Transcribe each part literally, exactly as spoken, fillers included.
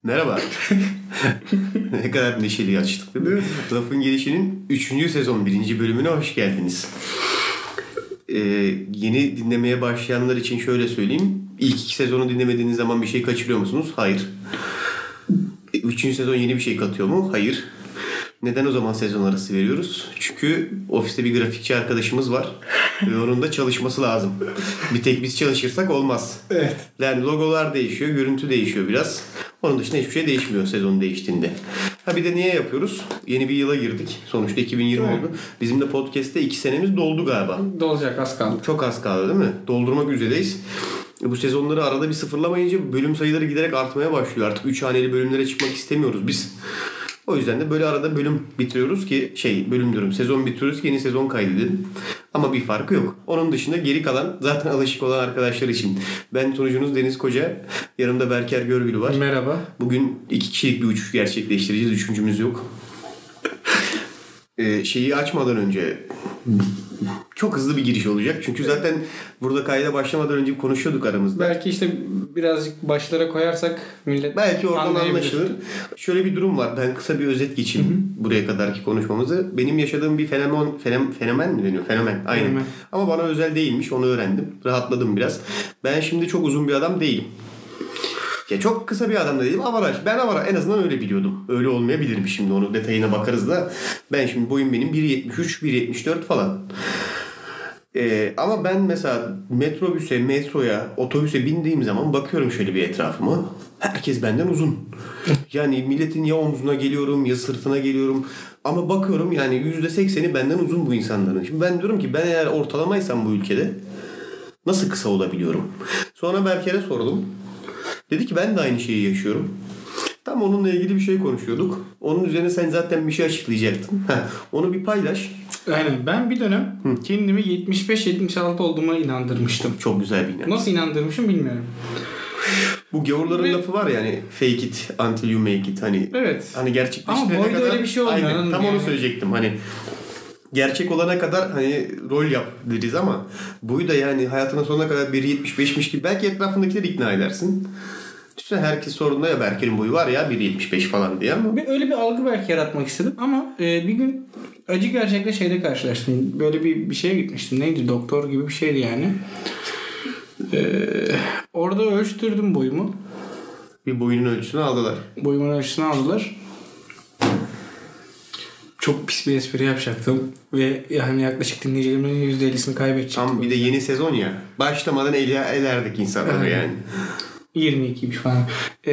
Merhaba. Ne kadar neşeli açtık değil mi? Lafın Gelişi'nin üçüncü sezon birinci bölümüne hoş geldiniz. Ee, yeni dinlemeye başlayanlar için şöyle söyleyeyim. İlk iki sezonu dinlemediğiniz zaman bir şey kaçırıyor musunuz? Hayır. Üçüncü sezon yeni bir şey katıyor mu? Hayır. Neden o zaman sezon arası veriyoruz? Çünkü ofiste bir grafikçi arkadaşımız var. Ve onun da çalışması lazım. Bir tek biz çalışırsak olmaz. Evet. Yani logolar değişiyor, görüntü değişiyor biraz. Onun dışında hiçbir şey değişmiyor sezon değiştiğinde. Ha bir de niye yapıyoruz? Yeni bir yıla girdik. Sonuçta iki bin yirmi evet. oldu. Bizim de podcast'te iki senemiz doldu galiba. Dolacak, az kaldı. Çok az kaldı değil mi? Doldurmak üzereyiz. Bu sezonları arada bir sıfırlamayınca bölüm sayıları giderek artmaya başlıyor. Artık üç haneli bölümlere çıkmak istemiyoruz biz. O yüzden de böyle arada bölüm bitiriyoruz ki şey bölüm diyorum sezon bitiriyoruz ki yeni sezon kaydedelim. Ama bir farkı yok. Onun dışında geri kalan zaten alışık olan arkadaşlar için. Ben sunucunuz Deniz Koca. Yanımda Berker Görgülü var. Merhaba. Bugün iki kişilik bir uçuş gerçekleştireceğiz. Üçüncümüz yok. Ee, şeyi açmadan önce çok hızlı bir giriş olacak. Çünkü zaten burada kayda başlamadan önce konuşuyorduk aramızda. Belki işte birazcık başlara koyarsak millet belki oradan anlaşılır. Şöyle bir durum var. Ben kısa bir özet geçeyim. Hı hı. Buraya kadarki konuşmamızı. Benim yaşadığım bir fenomen fenomen, fenomen mi deniyor? Fenomen. Aynen. Fenomen. Ama bana özel değilmiş. Onu öğrendim. Rahatladım biraz. Ben şimdi çok uzun bir adam değilim. Ya çok kısa bir adam da değilim. Avaraj. Ben avaraj. En azından öyle biliyordum. Öyle olmayabilirim şimdi. Onu detayına bakarız da. Ben şimdi boyum benim bir yetmiş üç bir yetmiş dört falan. Ee, ama ben mesela metrobüse, metroya, otobüse bindiğim zaman bakıyorum şöyle bir etrafıma. Herkes benden uzun. Yani milletin ya omzuna geliyorum ya sırtına geliyorum. Ama bakıyorum yani yüzde sekseni benden uzun bu insanların. Şimdi ben diyorum ki ben eğer ortalamaysam bu ülkede nasıl kısa olabiliyorum? Sonra Berker'e sordum. Dedi ki ben de aynı şeyi yaşıyorum. Tam onunla ilgili bir şey konuşuyorduk. Onun üzerine sen zaten bir şey açıklayacaktın. Heh, onu bir paylaş. Aynen. Ben bir dönem Hı. kendimi yetmiş beş yetmiş altı olduğuma inandırmıştım. Çok güzel bir inanç. Nasıl inandırmışım bilmiyorum. Bu gavurların Ve... lafı var ya hani fake it until you make it. Hani, evet. Hani gerçekleştirene kadar. Ama boyda kadar... öyle bir şey olmuyor. Aynen. Tam yani. Onu söyleyecektim. Hani gerçek olana kadar hani rol yap deriz ama boyu da yani hayatının sonuna kadar bir yetmiş beşmiş gibi belki etrafındakileri ikna edersin. Düşünsene herkes sorduğunda ya Berker'in boyu var ya bir yetmiş beş falan diye ama. Öyle bir algı belki yaratmak istedim ama e, bir gün acı gerçekle şeyde karşılaştım. Böyle bir bir şeye gitmiştim. Neydi? Doktor gibi bir şeydi yani. E, orada ölçtürdüm boyumu. Bir boyunun ölçüsünü aldılar. Boyumun ölçüsünü aldılar. Çok pis bir espri yapacaktım. Ve yani yaklaşık dinleyicilerimin yüzde ellisini kaybedecektim. Tam bir de yeni sezon ya. Başlamadan el, elerdik insanları yani. yirmi ikiymiş falan. Ee,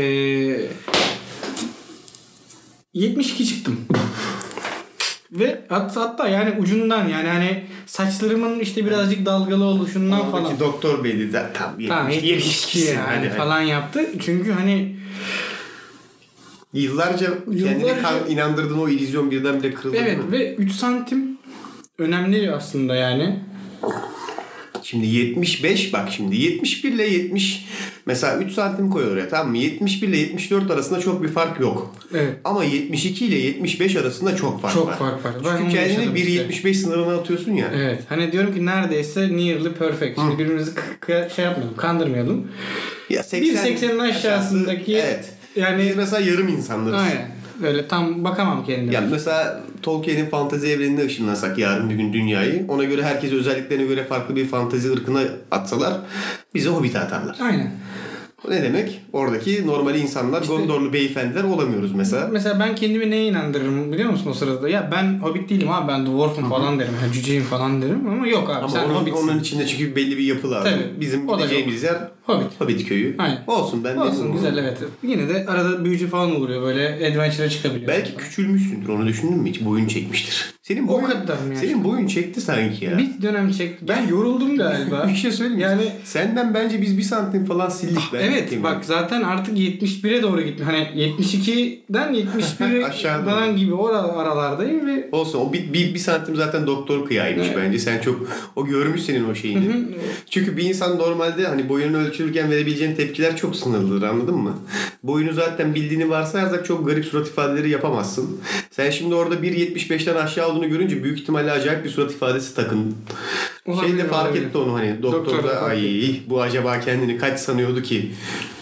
yetmiş iki çıktım. Ve hatta, hatta yani ucundan yani hani saçlarımın işte birazcık dalgalı oluşundan Oradaki falan. Doktor bey dedi tam yetmiş iki yani hani. falan yaptı. Çünkü hani yıllarca, yıllarca kendini kan, inandırdığın o illüzyon birdenbire kırıldı. Evet ve üç santim önemli aslında yani. Şimdi yetmiş beş bak şimdi yetmiş bir ile yetmiş mesela üç santim koy oraya tamam mı? yetmiş bir ile yetmiş dört arasında çok bir fark yok. Evet. Ama yetmiş iki ile yetmiş beş arasında çok fark çok var. Çok fark var. Çünkü kendini bir yetmiş beş işte. Sınırına atıyorsun ya. Evet. Hani diyorum ki neredeyse nearly perfect. Şimdi birbirimizi k- şey yapmayalım, kandırmayalım. Ya seksen, bir seksenin aşağısındaki evet. Yani biz mesela yarım insanlarız. Aynen. Öyle tam bakamam kendime. Yani mesela Tolkien'in fantezi evrenine ışınlasak yarın bir gün dünyayı, ona göre herkes özelliklerine göre farklı bir fantezi ırkına atsalar bize Hobbit'e atarlar. Aynen. Ne demek? Oradaki normal insanlar, işte, Gondorlu beyefendiler olamıyoruz mesela. Mesela ben kendimi neye inandırırım biliyor musun o sırada? Ya ben Hobbit değilim abi, ben Dwarf'um falan derim. Yani cüceyim falan derim ama yok abi ama sen onun, Hobbit'sin. Onun içinde çünkü belli bir yapı lazım. Tabii. Bizim gideceğimiz yer Hobbit. Hobbit köyü. Aynen. Olsun ben Olsun güzel evet. Yine de arada büyücü falan oluyor, böyle adventure'a çıkabiliyor. Belki falan. Küçülmüşsündür, onu düşündün mü hiç? Boyun çekmiştir. Senin boyun, o kadar mı yani? Senin boyun çekti sanki ya. Bir dönem çekti. Ben yoruldum galiba. Bir şey söyleyeyim mi? Yani senden bence biz bir santim falan sildik. Ah, evet bak zaten artık yetmiş bire doğru gittim. Hani yetmiş ikiden yetmiş bire falan gibi o aralardayım ve olsun o bir, bir, bir santim zaten doktor kıyaymış evet. Bence. Sen çok o görmüş senin o şeyini. Hı hı. Çünkü bir insan normalde hani boyunu ölçülürken verebileceğin tepkiler çok sınırlıdır, anladın mı? Boyunu zaten bildiğini varsayarsak çok garip surat ifadeleri yapamazsın. Sen şimdi orada bir yetmiş beşten aşağı olduğunu görünce büyük ihtimalle acayip bir surat ifadesi takın. Şey de fark etti onu hani doktor da ay bu acaba kendini kaç sanıyordu ki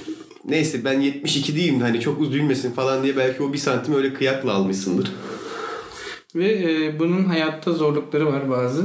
neyse ben yetmiş iki diyeyim de hani çok üzülmesin falan diye belki o bir santim öyle kıyakla almışsındır. Ve e, bunun hayatta zorlukları var bazı.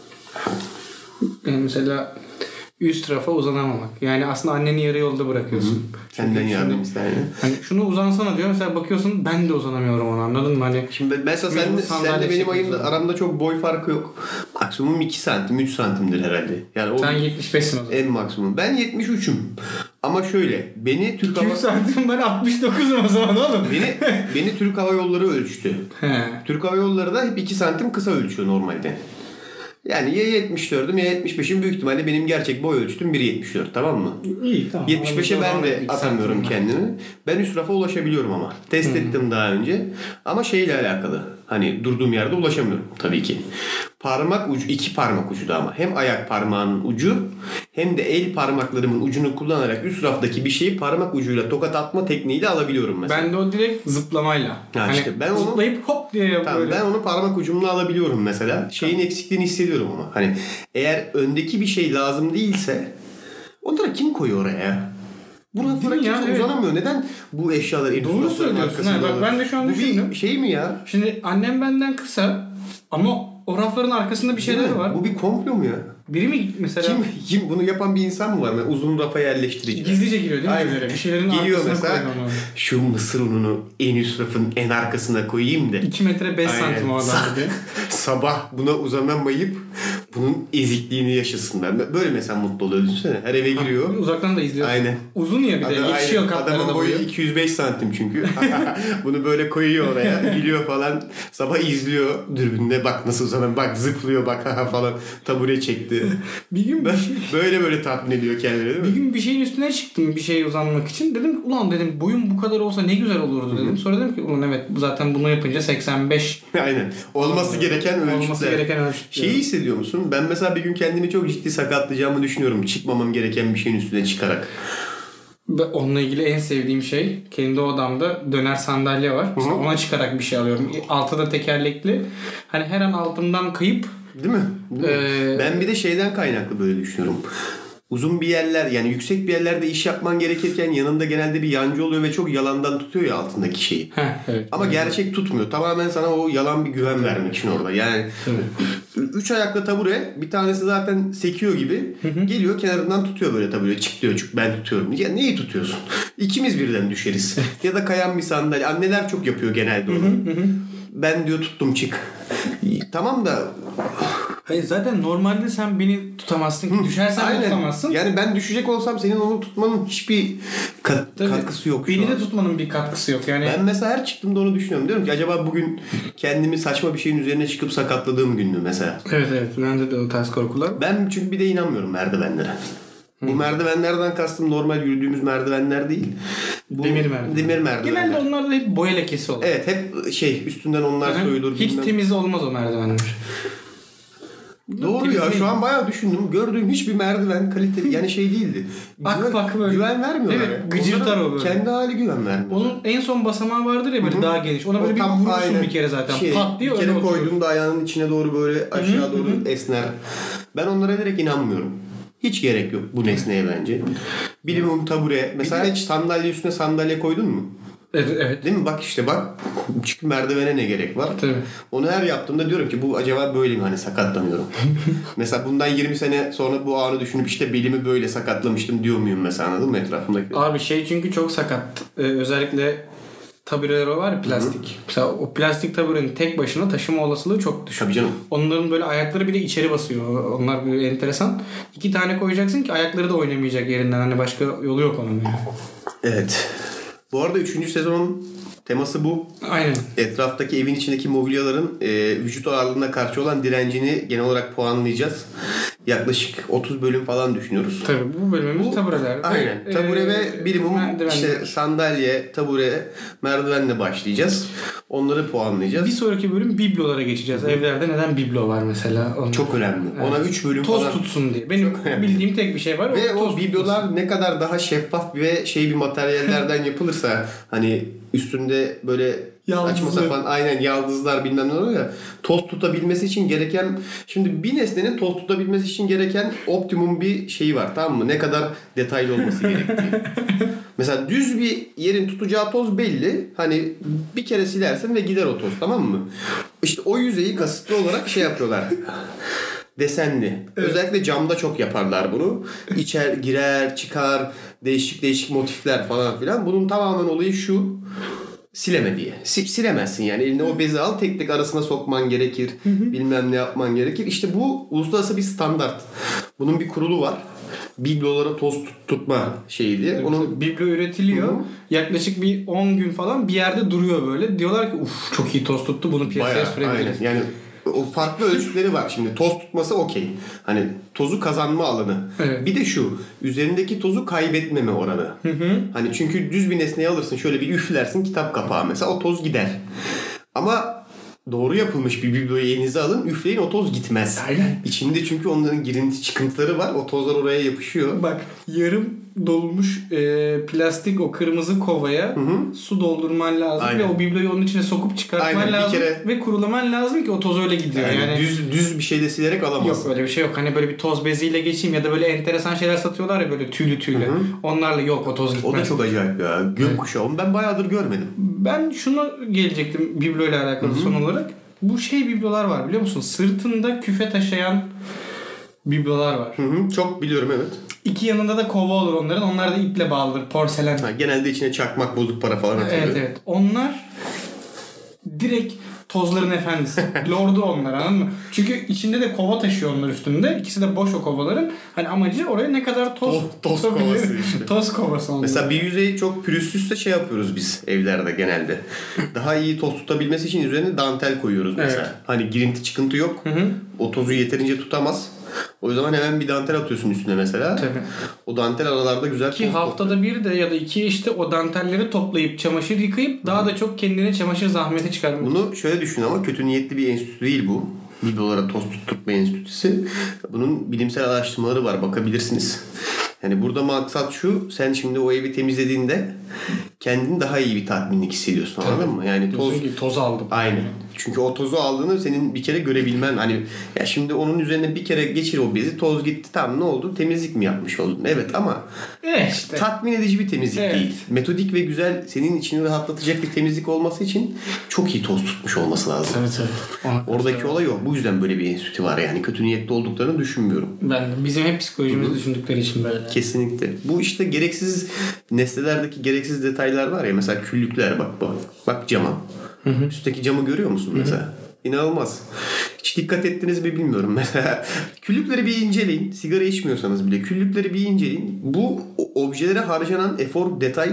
Yani mesela üst rafa uzanamamak. Yani aslında anneni yarı yolda bırakıyorsun. Hı-hı. Senden yardım ister yani. Hani şunu uzansana diyor. Mesela bakıyorsun ben de uzanamıyorum ona, anladın mı? Hani şimdi mesela sen de, sen de benim ayımda aramda çok boy farkı yok. Maksimum iki santim üç santimdir herhalde. Yani o sen yetmiş beşsin o zaman. En maksimum. Ben yetmiş üçüm. Ama şöyle beni Türk Hava... santim ben altmış dokuzum o zaman oğlum. Beni, beni Türk Hava Yolları ölçtü. He. Türk Hava Yolları da hep iki santim kısa ölçüyor normalde. Yani ya yetmiş dördüm ya yetmiş beşim, büyük ihtimalle benim gerçek boy ölçütüm bir yetmiş dört, tamam mı? İyi tamam. yetmiş beşe ben de atamıyorum kendimi. Ben üst rafa ulaşabiliyorum ama. Test hmm. ettim daha önce. Ama şeyle alakalı. Hani durduğum yerde ulaşamıyorum tabii ki. Parmak ucu, iki parmak ucu da ama. Hem ayak parmağının ucu hem de el parmaklarımın ucunu kullanarak üst raftaki bir şeyi parmak ucuyla tokat atma tekniğiyle alabiliyorum mesela. Ben de o direkt zıplamayla. Ha hani işte ben onu zıplayıp hop diye tamam, böyle. Ben onu parmak ucumla alabiliyorum mesela. Şeyin eksikliğini hissediyorum ama. Hani eğer öndeki bir şey lazım değilse onları kim koyuyor oraya? Burada kimse ya, uzanamıyor. Evet. Neden bu eşyalar en doğru söylüyorsun. Ha, bak ben de şu an bu düşündüm. Bir şey mi ya? Şimdi annem benden kısa ama o rafların arkasında bir şeyler var. Bu bir komplo mu ya? Biri mi mesela? Kim, kim bunu yapan bir insan mı var? Yani uzun rafa yerleştirici. Gizlice giriyor değil mi? Aynen. Bir şeylerin geliyor arkasına mesela. Şu mısır ununu en üst rafın en arkasına koyayım da. iki metre beş santim o adam dedi. Sabah buna uzanamayıp bunun ezikliğini yaşasınlar. Böyle mesela mutlu oluyor. Düşünsene. Her eve giriyor. Ha, uzaktan da izliyorsun. Aynen. Uzun ya bir de. Adam, yetişiyor katlara da. Adamın boyu iki yüz beş santim çünkü. Bunu böyle koyuyor oraya. Gülüyor falan. Sabah izliyor dürbünle. Bak nasıl uzanan. Bak zıplıyor bak falan. Tabure çekti. Bir gün bir şey... böyle böyle tatmin ediyor kendini değil mi? Bir gün bir şeyin üstüne çıktım bir şeye uzanmak için. Dedim ki ulan dedim boyum bu kadar olsa ne güzel olurdu dedim. Hı-hı. Sonra dedim ki ulan evet zaten bunu yapınca seksen beş. Aynen. Olması gereken ölçütler. Olması gereken ölçütler. Şeyi hissediyor musun? Ben mesela bir gün kendimi çok ciddi sakatlayacağımı düşünüyorum. Çıkmamam gereken bir şeyin üstüne çıkarak. Onunla ilgili en sevdiğim şey kendi odamda döner sandalye var. Mesela ona çıkarak bir şey alıyorum. Altı da tekerlekli. Hani her an altından kayıp değil mi? Değil mi? Ee, ben bir de şeyden kaynaklı böyle düşünüyorum. Uzun bir yerler yani yüksek bir yerlerde iş yapman gerekirken yanında genelde bir yancı oluyor ve çok yalandan tutuyor ya altındaki şeyi. Heh, evet, ama evet. Gerçek tutmuyor. Tamamen sana o yalan bir güven vermek için orada. Yani evet. Üç ayaklı tabure, bir tanesi zaten sekiyor gibi. Hı hı. Geliyor kenarından tutuyor böyle tabure. Çık diyor çünkü ben tutuyorum. Ya neyi tutuyorsun? İkimiz birden düşeriz. Ya da kayan bir sandalye. Anneler çok yapıyor genelde onu. Hı hı hı. Ben diyor tuttum çık. Tamam da hayır zaten normalde sen beni tutamazsın ki. Düşersen de tutamazsın. Yani ben düşecek olsam senin onu tutmanın hiçbir kat, katkısı yok. Beni de tutmanın bir katkısı yok. Yani ben mesela her çıktığımda onu düşünüyorum. Diyorum ki acaba bugün kendimi saçma bir şeyin üzerine çıkıp sakatladığım gün mü mesela? Evet evet. Bende de o tarz korkular. Ben çünkü bir de inanmıyorum merdivenlere. Bu merdivenlerden kastım normal yürüdüğümüz merdivenler değil. Bu demir merdiven. Demir merdivenler. Genelde onlarda hep boya lekesi olur. Evet hep şey üstünden onlar Hı-hı. soyulur. Hiç bilmem. temiz olmaz o merdivenler. Doğru temiz ya değil. Şu an bayağı düşündüm. Gördüğüm hiçbir merdiven kaliteli yani şey değildi. Bak güven, bak böyle. Güven vermiyorlar. Evet gıcırtar o böyle. Kendi hali güven vermiyor. Onun en son basamağı vardır ya böyle Hı-hı. daha geniş. Ona böyle o bir vurursun aynen. bir kere zaten. Şey, Pat diye bir kere koyduğunda ayağının içine doğru böyle aşağı Hı-hı. doğru Hı-hı. esner. Ben onlara direkt inanmıyorum. Hiç gerek yok bu nesneye bence. Bilimum tabure. Mesela hiç sandalye üstüne sandalye koydun mu? Evet, evet. Değil mi? Bak işte bak. Çünkü merdivene ne gerek var? Tabii. Onu her yaptığımda diyorum ki bu acaba böyle mi? Hani sakatlanıyorum. Mesela bundan yirmi sene sonra bu anı düşünüp işte belimi böyle sakatlamıştım diyor muyum mesela, anladın mı etrafımdaki? Abi şey çünkü çok sakat. Ee, özellikle tabureler var ya plastik. Hı-hı. Mesela o plastik taburenin tek başına taşıma olasılığı çok düşük. Tabii canım. Onların böyle ayakları bir de içeri basıyor. Onlar böyle enteresan. İki tane koyacaksın ki ayakları da oynamayacak yerinden. Hani başka yolu yok onun yani. Evet. Bu arada üçüncü sezonun teması bu. Aynen. Etraftaki evin içindeki mobilyaların e, vücut ağırlığına karşı olan direncini genel olarak puanlayacağız. Yaklaşık otuz bölüm falan düşünüyoruz. Tabii bu bölümümüz tabureler. Aynen. Ee, tabure ve birimum işte sandalye, tabure, merdivenle başlayacağız. Onları puanlayacağız. Bir sonraki bölüm biblolara geçeceğiz. Hı-hı. Evlerde neden biblo var mesela? Onlar. Çok önemli. Evet. Ona üç bölüm toz falan. Toz tutsun diye. Benim bildiğim tek bir şey var. Ve o, o biblolar tutsun. Ne kadar daha şeffaf ve şey bir materyallerden yapılırsa hani üstünde böyle Saçma sapan aynen yaldızlar bilmem ne oluyor ya. Toz tutabilmesi için gereken, şimdi bir nesnenin toz tutabilmesi için gereken optimum bir şeyi var, tamam mı? Ne kadar detaylı olması gerektiği. Mesela düz bir yerin tutacağı toz belli. Hani bir kere silersin ve gider o toz, tamam mı? İşte o yüzeyi kasıtlı olarak şey yapıyorlar. Desenli. Evet. Özellikle camda çok yaparlar bunu. İçer, girer, çıkar, değişik değişik motifler falan filan. Bunun tamamen olayı şu: sileme diye. Si- silemezsin yani. Eline o bezi al, tek tek arasına sokman gerekir. Hı hı. Bilmem ne yapman gerekir. İşte bu uluslararası bir standart. Bunun bir kurulu var. Biblolara toz tut- tutma şeyi diye. Evet, Onun biblo üretiliyor. Hı-hı. Yaklaşık bir on gün falan bir yerde duruyor böyle. Diyorlar ki uf çok iyi toz tuttu, bunu piyasaya sürebiliriz. Yani o farklı ölçütleri var. Şimdi toz tutması okey. Hani tozu kazanma alanı. Evet. Bir de şu, üzerindeki tozu kaybetmeme oranı. Hı hı. Hani çünkü düz bir nesneyi alırsın, şöyle bir üflersin, kitap kapağı mesela, o toz gider. Ama doğru yapılmış bir bibloyu elinize alın, üfleyin, o toz gitmez. Aynen. İçinde çünkü onların girinti çıkıntıları var. O tozlar oraya yapışıyor. Bak, yarım dolmuş e, plastik o kırmızı kovaya hı hı. su doldurman lazım. Aynen. Ve o bibloyu onun içine sokup çıkartman Aynen. lazım. Kere... Ve kurulaman lazım ki o toz öyle gidiyor. Yani, yani düz düz bir şeyle silerek alamazsın. Yok, öyle bir şey yok. Hani böyle bir toz beziyle geçeyim ya da böyle enteresan şeyler satıyorlar ya, böyle tüylü tüylü. Hı hı. Onlarla yok, o toz gitmez. O da çok acayip ya. Gökkuşağı. Onu ben bayağıdır görmedim. Ben şunu gelecektim bibloyla alakalı, hı hı. son olarak. Bu şey biblolar var, biliyor musun? Sırtında küfe taşıyan biblolar var. Hı hı, çok biliyorum, evet. İki yanında da kova olur onların. Onlar da iple bağlıdır. Porselen. Ha, genelde içine çakmak, bozuk para falan atılıyor. Evet evet. Onlar direkt tozların efendisi. Lordu onlar, anladın mı? Çünkü içinde de kova taşıyor onlar üstünde. İkisi de boş o kovaların. Hani amacı oraya ne kadar toz toz, toz kovası işte. Toz kovası onlar. Mesela bir yüzeyi çok pürüzsüzse şey yapıyoruz biz evlerde genelde. Daha iyi toz tutabilmesi için üzerine dantel koyuyoruz mesela. Evet. Hani girinti çıkıntı yok. Hı hı. O tozu yeterince tutamaz. O zaman hemen bir dantel atıyorsun üstüne mesela. Tabii. O dantel aralarda güzel ki haftada topluyor. Bir de ya da iki işte o dantelleri toplayıp çamaşır yıkayıp daha da çok kendine çamaşır zahmeti çıkarmak. Bunu şöyle düşün, ama kötü niyetli bir enstitü değil bu. Biblolara toz tutturma enstitüsü. Bunun bilimsel araştırmaları var, bakabilirsiniz. Yani burada maksat şu: sen şimdi o evi temizlediğinde kendini daha iyi bir tatminlik hissediyorsun. Tabii. Anladın mı? Yani toz, toz aldım. Aynen. Çünkü o tozu aldığını senin bir kere görebilmen, hani ya şimdi onun üzerine bir kere geçir o bezi, toz gitti, tamam, ne oldu? Temizlik mi yapmış oldun? Evet, ama e işte. tatmin edici bir temizlik evet. değil. Metodik ve güzel, senin içini rahatlatacak bir temizlik olması için çok iyi toz tutmuş olması lazım. Evet evet. Oradaki olay o. Bu yüzden böyle bir enstitü var yani. Kötü niyetli olduklarını düşünmüyorum. Ben de. Bizim hep psikolojimizi düşündükleri için böyle. Kesinlikle. Bu işte gereksiz nesnelerdeki gereksiz detaylar var ya, mesela küllükler, bak bak. Bak cama. Hı hı. Üstteki camı görüyor musun mesela? Hı hı. İnanılmaz. Hiç dikkat ettiniz mi bilmiyorum. Mesela küllükleri bir inceleyin. Sigara içmiyorsanız bile küllükleri bir inceleyin. Bu objelere harcanan efor, detay.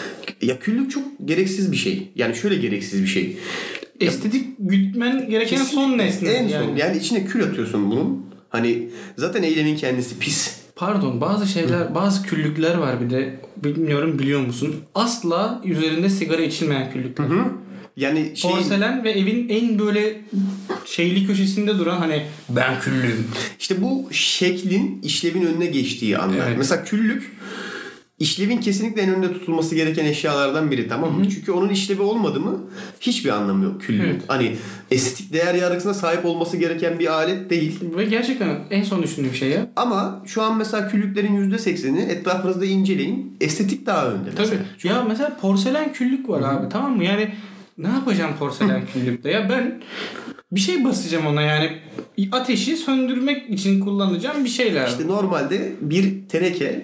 Ya küllük çok gereksiz bir şey. Yani şöyle gereksiz bir şey. Estetik gütmen gereken kesin, son nesne. En yani. son. Yani içine kül atıyorsun bunun. Hani zaten eylemin kendisi pis. Pardon, bazı şeyler, Hı. bazı küllükler var bir de. Bilmiyorum, biliyor musun? Asla üzerinde sigara içilmeyen küllükler. Hı hı. Yani şey... Porselen ve evin en böyle şeyli köşesinde duran, hani ben küllüğüm. İşte bu şeklin işlevin önüne geçtiği anlar. Evet. Mesela küllük işlevin kesinlikle en önde tutulması gereken eşyalardan biri, tamam mı? Hı-hı. Çünkü onun işlevi olmadı mı hiçbir anlamı yok küllüğün. Evet. Hani estetik değer yargısına sahip olması gereken bir alet değil. Ve gerçekten en son düşündüğüm şey ya. Ama şu an mesela küllüklerin yüzde sekseni etrafınızda inceleyin. Estetik daha önde mesela. Tabii. Çünkü... Ya mesela porselen küllük var Hı-hı. abi, tamam mı? Yani ne yapacağım porselen küllükte? Ya ben bir şey basacağım ona, yani ateşi söndürmek için kullanacağım bir şeyler. İşte normalde bir teneke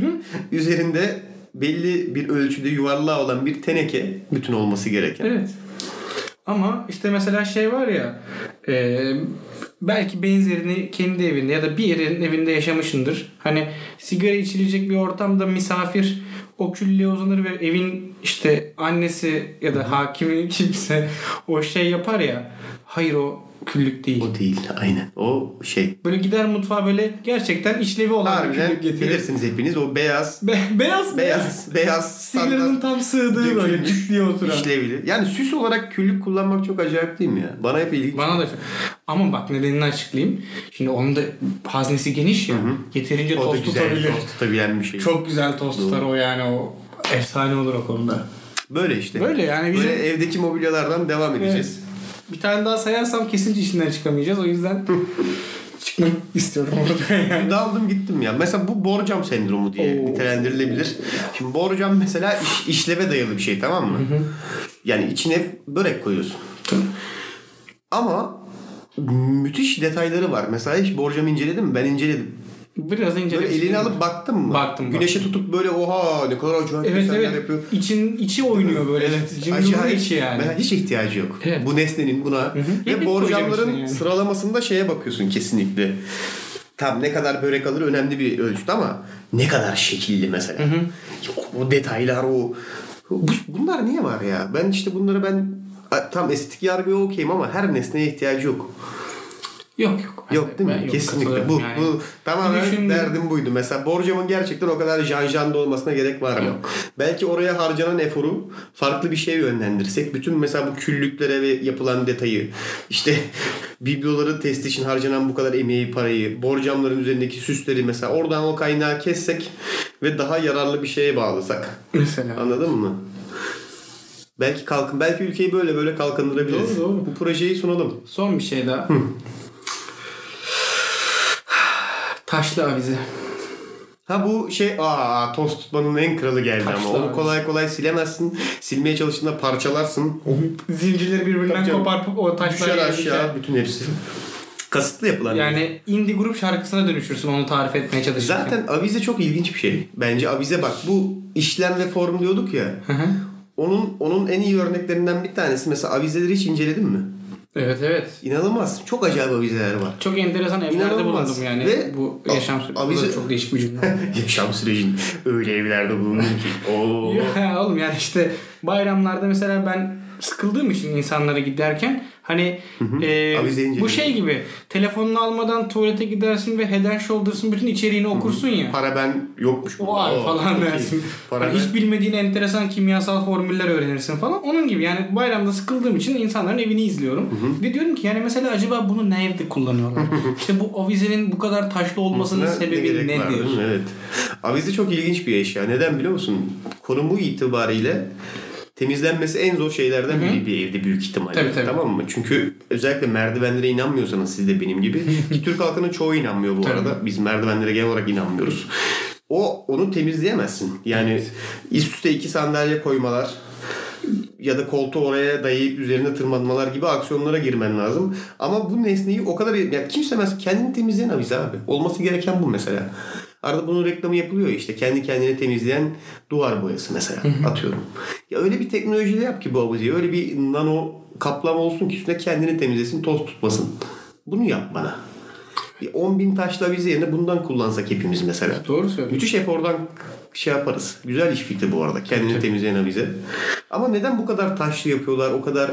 üzerinde belli bir ölçüde yuvarlağı olan bir teneke bütün olması gereken. Evet. Ama işte mesela şey var ya, e, belki benzerini kendi evinde ya da bir yerin evinde yaşamışsındır. Hani sigara içilecek bir ortamda misafir o küllüğe uzanır ve evin işte annesi ya da hakimi kimse o şey yapar ya. Hayır, o küllük değil. O değil, aynen. O şey. Böyle gider mutfağa, böyle gerçekten işlevi olan harbiden bir küllük getirir. Bilirsiniz hepiniz o beyaz. Be- beyaz beyaz beyaz sigaranın tam sığdığı böyle cuk diye oturan. İşlevli. Yani süs olarak küllük kullanmak çok acayip değil mi ya? Bana hep ilginç. Bana da çok. Ama bak nedenini açıklayayım. Şimdi onun da haznesi geniş ya. Hı hı. Yeterince toz tutabilir. Toz tutabilen bir şey. Çok güzel toz tutar o yani, o efsane olur o konuda. Böyle işte. Böyle yani. Bizim... Böyle evdeki mobilyalardan devam edeceğiz. Evet. Bir tane daha sayarsam kesinlikle işinden çıkamayacağız. O yüzden çıkmak istiyorum orada yani. Daldım gittim ya. Mesela bu borcam sendromu diye Oo. nitelendirilebilir. Şimdi borcam mesela iş, işleve dayalı bir şey, tamam mı? Hı hı. Yani içine börek koyuyorsun. Hı. Ama müthiş detayları var. Mesela hiç borcamı inceledin mi? Ben inceledim. Biraz inceledim. Böyle elini alıp baktın mı? Baktım. Güneşe baktım. tutup böyle oha ne kadar acayip evet, evet. yapıyor. İçin, içi oynuyor böyle. Evet. Acayip. içi yani. Hiç ihtiyacı yok. Evet. Bu nesnenin buna. Hı hı. Ve borcamların yani. Sıralamasında şeye bakıyorsun kesinlikle. Tam ne kadar börek alır önemli bir ölçüt ama ne kadar şekilli mesela. Hı hı. O detaylar o. Bu, bunlar niye var ya? Ben işte bunları ben tam estetik yargıya okeyim ama her nesneye ihtiyacı yok. Yok yok. Yok değil mi? Yok, kesinlikle. Bu, yani. bu tamamen Düşündüm. derdim buydu. Mesela borcamın gerçekten o kadar janjanda olmasına gerek var mı? Yok. Belki oraya harcanan eforu farklı bir şeye yönlendirsek. Bütün mesela bu küllüklere ve yapılan detayı, işte bibloların testi için harcanan bu kadar emeği, parayı, borcamların üzerindeki süsleri mesela oradan o kaynağı kessek ve daha yararlı bir şeye bağlasak. Mesela. Anladın mı? Belki kalkın, belki ülkeyi böyle böyle kalkındırabiliriz. Doğru, doğru. Bu projeyi sunalım. Son bir şey daha. Hı. Taşlı avize. Ha bu şey aa toz tutmanın en kralı geldi Taşlı ama onu kolay kolay silemezsin. Silmeye çalıştığında parçalarsın. Zincirleri birbirinden koparıp o taşlar düşer aşağı bütün hepsi. Kasıtlı yapılan. Yani indie grup şarkısına dönüşürsün onu tarif etmeye çalışırken. Zaten avize çok ilginç bir şey. Bence avize bak bu işlem ve form diyorduk ya. Hı hı. Onun onun en iyi örneklerinden bir tanesi mesela avizeleri hiç inceledin mi? Evet evet. İnanılmaz. Çok acayip avizeler var. Çok enteresan evlerde bulundum yani. Ve bu yaşam süreci. Avize... çok değişik bir cümle. Yaşam sürecin öyle evlerde bulundum ki. Oo. Ya oğlum yani işte bayramlarda mesela ben sıkıldığım için insanlara giderken hani hı hı. E, bu şey gibi telefonunu almadan tuvalete gidersin ve Head and Shoulders'ın bütün içeriğini hı hı. okursun ya. Paraben yokmuş. O ay falan dersin. Hani hiç bilmediğin enteresan kimyasal formüller öğrenirsin falan. Onun gibi yani bayramda sıkıldığım için insanların evini izliyorum. Hı hı. Ve diyorum ki yani mesela acaba bunu nerede kullanıyorlar? İşte bu avizenin bu kadar taşlı olmasının ne, sebebi ne nedir? Var, evet. Avize çok ilginç bir eşya. Neden biliyor musun? Konumu itibariyle temizlenmesi en zor şeylerden biri bir evde büyük ihtimalle. Tabii, tabii. Tamam mı? Çünkü özellikle merdivenlere inanmıyorsanız siz de benim gibi ki Türk halkının çoğu inanmıyor bu tabii. arada. Biz merdivenlere genel olarak inanmıyoruz. O onu temizleyemezsin. Yani evet. üst üste iki sandalye koymalar ya da koltuğu oraya dayayıp üzerine tırmanmalar gibi aksiyonlara girmen lazım. Ama bu nesneyi o kadar yani kimse mesela kendini temizleyen avize abi. Olması gereken bu mesela. Arada bunun reklamı yapılıyor işte. Kendi kendine temizleyen duvar boyası mesela. Hı hı. Atıyorum. Ya öyle bir teknolojiyle yap ki bu avizeyi. Öyle bir nano kaplama olsun ki üstüne kendini temizlesin, toz tutmasın. Bunu yap bana. Bir on bin taşlı avize yerine bundan kullansak hepimiz mesela. Doğru söylüyorsun. Müthiş efordan şey yaparız. Güzel iş fikri bu arada. Kendini evet. temizleyen avize. Ama neden bu kadar taşlı yapıyorlar? O kadar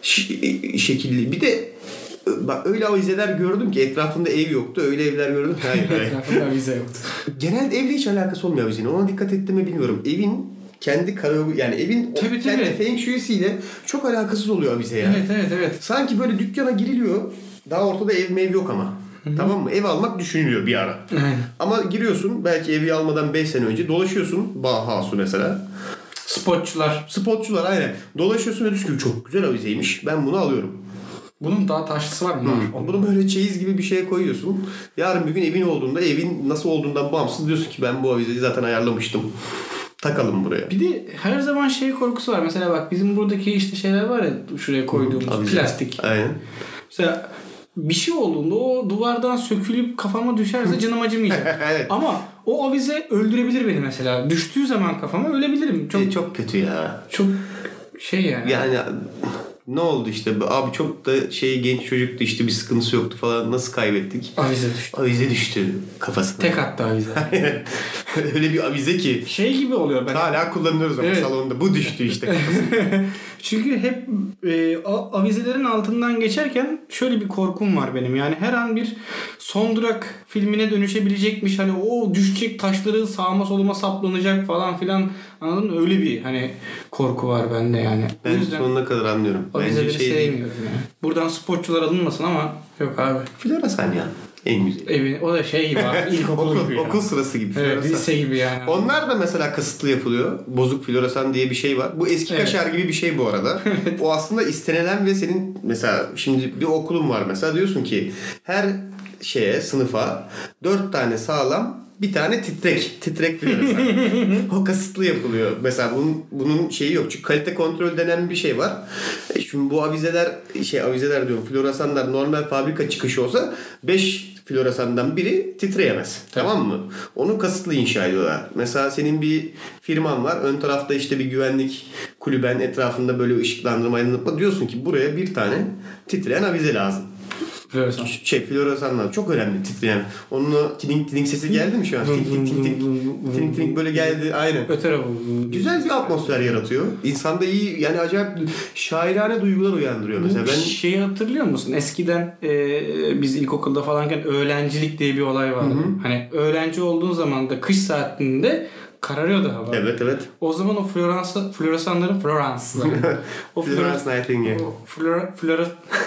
ş- şekilli. Bir de bak öyle avizeler gördüm ki etrafında ev yoktu. Öyle evler gördüm. Hayır, hayır. Etrafında avize yoktu. Genelde evle hiç alakası olmuyor avizenin. Ona dikkat ettim mi bilmiyorum. Evin kendi karaoke yani evin tabii, kendi tabii. feng shui'siyle çok alakasız oluyor avize yani. Evet evet evet. Sanki böyle dükkana giriliyor. Daha ortada ev mev yok ama. Hı-hı. Tamam mı? Ev almak düşünülüyor bir ara. Aynen. Ama giriyorsun belki evi almadan beş sene önce dolaşıyorsun. Bahasu mesela. Spotçular. Spotçular aynen. Dolaşıyorsun ve diyorsun ki çok güzel avizeymiş. Ben bunu alıyorum. Bunun daha taşlısı var mı? Hmm. Bunu böyle çeyiz gibi bir şeye koyuyorsun. Yarın bir gün evin olduğunda evin nasıl olduğundan bağımsız diyorsun ki ben bu avizeyi zaten ayarlamıştım. Takalım buraya. Bir de her zaman şey korkusu var. Mesela bak bizim buradaki işte şeyler var ya şuraya koyduğumuz hmm, plastik. Aynen. Mesela bir şey olduğunda o duvardan sökülüp kafama düşerse canım acımayacak. Evet. Ama o avize öldürebilir beni mesela. Düştüğü zaman kafama ölebilirim. Çok e, çok kötü ya. Çok şey yani. Yani ne oldu işte abi çok da şey genç çocuktu işte bir sıkıntısı yoktu falan nasıl kaybettik? Avize düştü. Avize düştü kafasına. Tek attı avize. Öyle bir avize ki. Şey gibi oluyor. Ben... Hala kullanıyoruz ama evet. salonda. Bu düştü işte kafasına. Çünkü hep e, avizelerin altından geçerken şöyle bir korkum var benim. Yani her an bir Son Durak filmine dönüşebilecekmiş. Hani o düşecek taşları sağıma soluma saplanacak falan filan. Anladın mı? Öyle bir hani korku var bende yani. Ben sonuna kadar anlıyorum. Avizeleri şey sevmiyorum yani. Buradan sporcular alınmasın ama yok abi. Floresan ya. En güzel. Evi, o da şey gibi abi. İlkokul okul, gibi. Okul sırası gibi. Evet, lise gibi yani. Onlar da mesela kasıtlı yapılıyor. Bozuk floresan diye bir şey var. Bu eski Evet. kaşar gibi bir şey bu arada. O aslında istenilen ve senin mesela şimdi bir okulun var mesela diyorsun ki her şeye, sınıfa dört tane sağlam, bir tane titrek. Titrek floresan. O kasıtlı yapılıyor. Mesela bunun, bunun şeyi yok. Çünkü kalite kontrol denen bir şey var. E şimdi bu avizeler, şey avizeler diyorum, floresanlar normal fabrika çıkışı olsa beş floresandan biri titreyemez. Tabii. Tamam mı? Onu kasıtlı inşa ediyorlar. Mesela senin bir firman var. Ön tarafta işte bir güvenlik kulüben, etrafında böyle ışıklandırma, aydınlatma. Diyorsun ki buraya bir tane titreyen avize lazım. Floresan. Şey, floresanlar çok önemli titreyen. Onun tiling tiling sesi geldi mi şu an? Tiling tiling tiling tiling tiling böyle geldi. Aynen. Öter Güzel bir atmosfer yaratıyor. İnsanda iyi, yani acayip şairane duygular uyandırıyor mesela. Ben şeyi hatırlıyor musun? Eskiden e, biz ilkokulda falanken öğlencilik diye bir olay vardı. Hı-hı. Hani öğlenci olduğun zaman da kış saatinde kararıyordu hava. Evet evet. O zaman o floresan floresanların floransları. o Florence Nightingale. Flora flora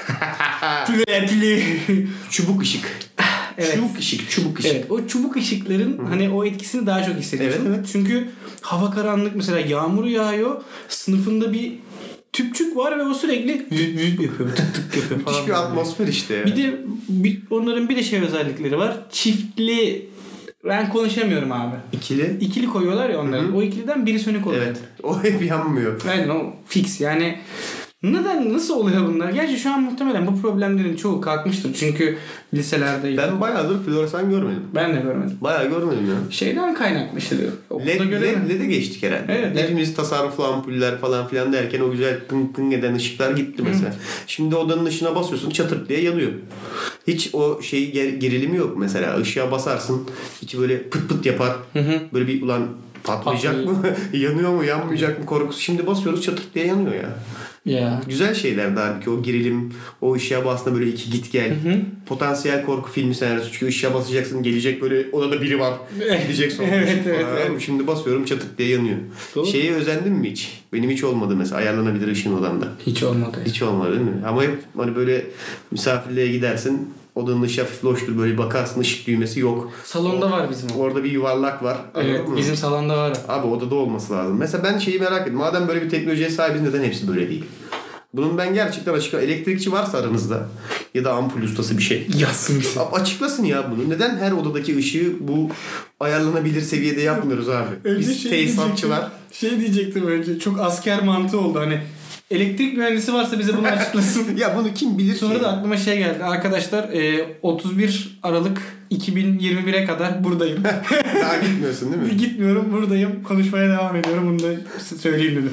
çubuk ışık. Evet. Çubuk ışık, çubuk ışık. Evet, o çubuk ışıkların Hı-hı. hani o etkisini daha çok hissediyorsun. Evet, evet. Çünkü hava karanlık, mesela yağmur yağıyor. Sınıfında bir tüpçük var ve o sürekli yapıyor, tık tık yapıyor falan. Müthiş bir atmosfer işte. Bir de bir, onların bir de şey özellikleri var. Çiftli, ben konuşamıyorum abi. İkili. İkili koyuyorlar ya onları. Hı-hı. O ikiliden biri sönük oluyor. Evet. O hep yanmıyor. Aynen, o fix yani. Neden, nasıl oluyor bunlar? Gerçi şu an muhtemelen bu problemlerin çoğu kalkmıştır. Çünkü liselerde... Ben bayağıdır floresan görmedim. Ben de görmedim. Bayağı görmedim ya. Şeyden kaynaklı işte. L E D'e geçtik herhalde. Evet. Hepimiz tasarruflu ampuller falan filan derken o güzel ping ping eden ışıklar gitti mesela. Hı. Şimdi odanın ışığına basıyorsun, çatır diye yanıyor. Hiç o şey gerilimi yok mesela. Işığa basarsın, hiç böyle pıt pıt yapar. Hı hı. Böyle bir ulan patlayacak mı? Yanıyor mu, yanmayacak mı korkusu. Şimdi basıyoruz, çatır diye yanıyor ya. Ya. Güzel şeyler daha ki o gerilim, o ışığa bastığında böyle iki git gel. Hı hı. Potansiyel korku filmi senaryosu. Çünkü ışığa basacaksın, gelecek böyle odada biri var. Gidecek sonra. Evet, evet, evet. Şimdi basıyorum, çatık diye yanıyor. Doğru. Şeye özendin mi hiç? Benim hiç olmadı mesela, ayarlanabilir ışığın odamda. Hiç olmadı. Hiç olmadı değil mi? Ama hep hani böyle misafirliğe gidersin. Odanın ışığı hafif loştur, böyle bakarsın ışık düğmesi yok. Salonda o, var bizim. Orada bir yuvarlak var. Evet, bizim salonda var. Abi odada olması lazım. Mesela ben şeyi merak ettim. Madem böyle bir teknolojiye sahibiz, neden hepsi böyle değil? Bunun ben gerçekten açık, elektrikçi varsa aranızda ya da ampul ustası bir şey. Yazsın bize. Açıklasın ya bunu. Neden her odadaki ışığı bu ayarlanabilir seviyede yapmıyoruz abi? Önce Biz şey tesisatçılar. Diyecektim, şey diyecektim önce. Çok asker mantığı oldu. Hani elektrik mühendisi varsa bize bunu açıklasın. Ya bunu kim bilir? Sonra ki? Da aklıma şey geldi. Arkadaşlar otuz bir Aralık iki bin yirmi bire kadar buradayım. Daha gitmiyorsun değil mi? Gitmiyorum, buradayım. Konuşmaya devam ediyorum. Bunu da söyleyeyim dedim.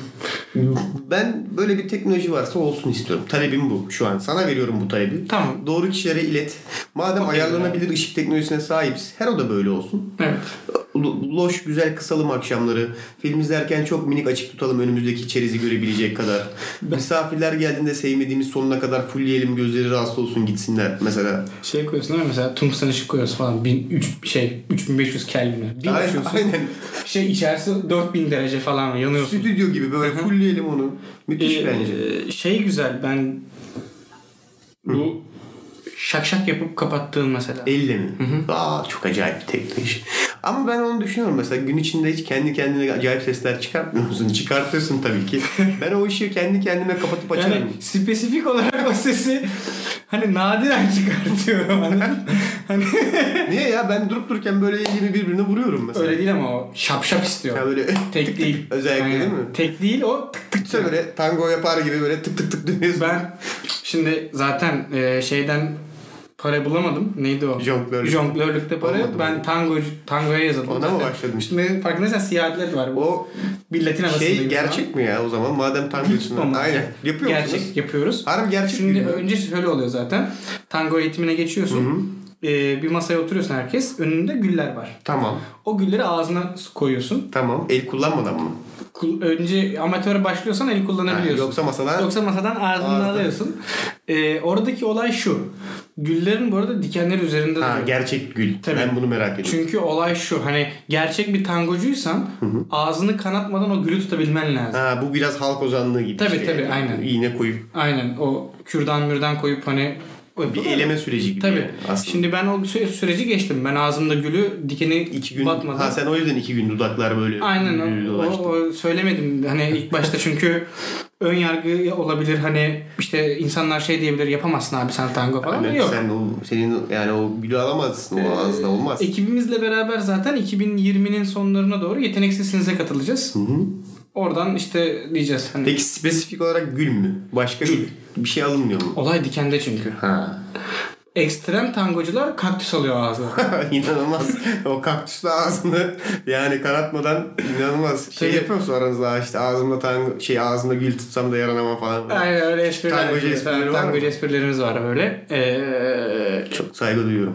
Ben böyle bir teknoloji varsa olsun istiyorum. Talebim bu şu an. Sana veriyorum bu talebi. Tamam. Doğru kişilere ilet. Madem okay, ayarlanabilir yani. ışık teknolojisine sahibiz, her oda böyle olsun. Evet. Loş, güzel kısalım akşamları. Film izlerken çok minik açık tutalım, önümüzdeki çerezi görebilecek kadar. Misafirler geldiğinde sevmediğimiz sonuna kadar fullleyelim, gözleri rahatsız olsun, gitsinler mesela. Şey koyuyorsun değil mi? Mesela tungsten ışık koyuyorsun falan. bin, üç, şey, üç bin beş yüz Kelvin'e. Aynen, aynen. Şey içerisi dört bin derece falan yanıyorsun. Stüdyo gibi böyle fullleyelim onu. Müthiş ee, bence. Şey güzel, ben bu şak şak yapıp kapattığın mesela. Elle mi? Hı hı. Aa, çok acayip bir teknoloji. Ama ben onu düşünüyorum mesela, gün içinde hiç kendi kendine acayip sesler çıkartmıyor musun? Çıkartırsın tabii ki. Ben o ışığı kendi kendime kapatıp açarım. Yani spesifik olarak o sesi hani nadiren çıkartıyorum. Hani niye ya? Ben durup dururken böyle elimi birbirine vuruyorum mesela. Öyle değil ama o şap şap istiyor. Ya böyle tek tık değil. Tık, özellikle aynen. Değil mi? Tek değil, o tık tık. İşte böyle tango yapar gibi böyle tık tık tık dönüyorsun. Ben şimdi zaten e, şeyden para bulamadım. Neydi o? Jonglörlük. Jonglörlükte para yok. Ben tango tangoya yazıldım. Ona zaten. mı başladın? Şimdi farkındaysan siyah atlet var. O bir Latin havasındayım. Şey gerçek mi ya o zaman? Madem tangocusun. Aynen. Yapıyor gerçek musunuz? yapıyoruz. Harbi gerçek. Şimdi mi? Önce şöyle oluyor zaten. Tango eğitimine geçiyorsun. Hı-hı. Ee, bir masaya oturuyorsun herkes. Önünde güller var. Tamam. O gülleri ağzına koyuyorsun. Tamam. El kullanmadan mı? Önce amatöre başlıyorsan el kullanabiliyorsun. Ha, yoksa masadan yoksa masadan ağzından alıyorsun. Ee, oradaki olay şu. Güllerin bu arada dikenleri üzerinde ha, duruyor. Gerçek gül. Tabii. Ben bunu merak ediyorum. Çünkü olay şu. Hani gerçek bir tangocuysan hı hı. ağzını kanatmadan o gülü tutabilmen lazım. Ha, bu biraz halk ozanlığı gibi. Tabii işte. tabii aynen. İğne koyup. Aynen. O kürdan mürdan koyup hani Bir eleme süreci gibi. Tabii. Aslında. Şimdi ben o sü- süreci geçtim. Ben ağzımda gülü dikeni iki gün batmadan. Ha sen o yüzden iki gün dudaklar böyle. Aynen o, o, o söylemedim. Hani ilk başta çünkü ön yargı olabilir. Hani işte insanlar şey diyebilir, yapamazsın abi sen tango falan. Aynen, Yok. sen o senin yani o gülü alamazsın. O ağızda olmaz. Ekibimizle beraber zaten iki bin yirminin sonlarına doğru Yeteneksizsinize katılacağız. Hı hı. Oradan işte diyeceğiz. Hani Peki spesifik olarak gül mü? Başka Gül. bir, bir şey alınmıyor mu? olay dikende çünkü. Ha. Ekstrem tangocular kaktüs alıyor ağzına. İnanılmaz. O kaktüslü ağzını yani kanatmadan inanılmaz. Şey Tabii. yapıyor musun aranızda işte ağzımda tango, şey ağzımda gül tutsam da yaranamam falan. Aynen öyle espriler. Tangocu esprileri var mı? Tangocu esprilerimiz var böyle. Ee, Çok saygı duyuyorum.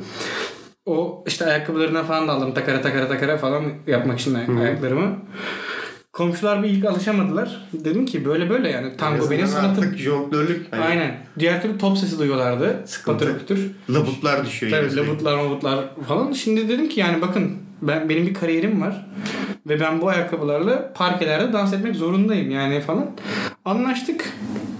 o işte ayakkabılarına falan da aldım. Takara takara takara falan yapmak için ay- ayaklarımı. Komşular bir ilk alışamadılar. Dedim ki böyle böyle yani tango benim sanatım. Artık jonglörlük. Hani Aynen. Diğer türlü top sesi duyuyorlardı. Sıkıntı. Patır kütür. labutlar düşüyor. Tabii yine sürekli. labutlar mabutlar falan. Şimdi dedim ki yani bakın ben benim bir kariyerim var. Ve ben bu ayakkabılarla parkelerde dans etmek zorundayım yani falan. Anlaştık.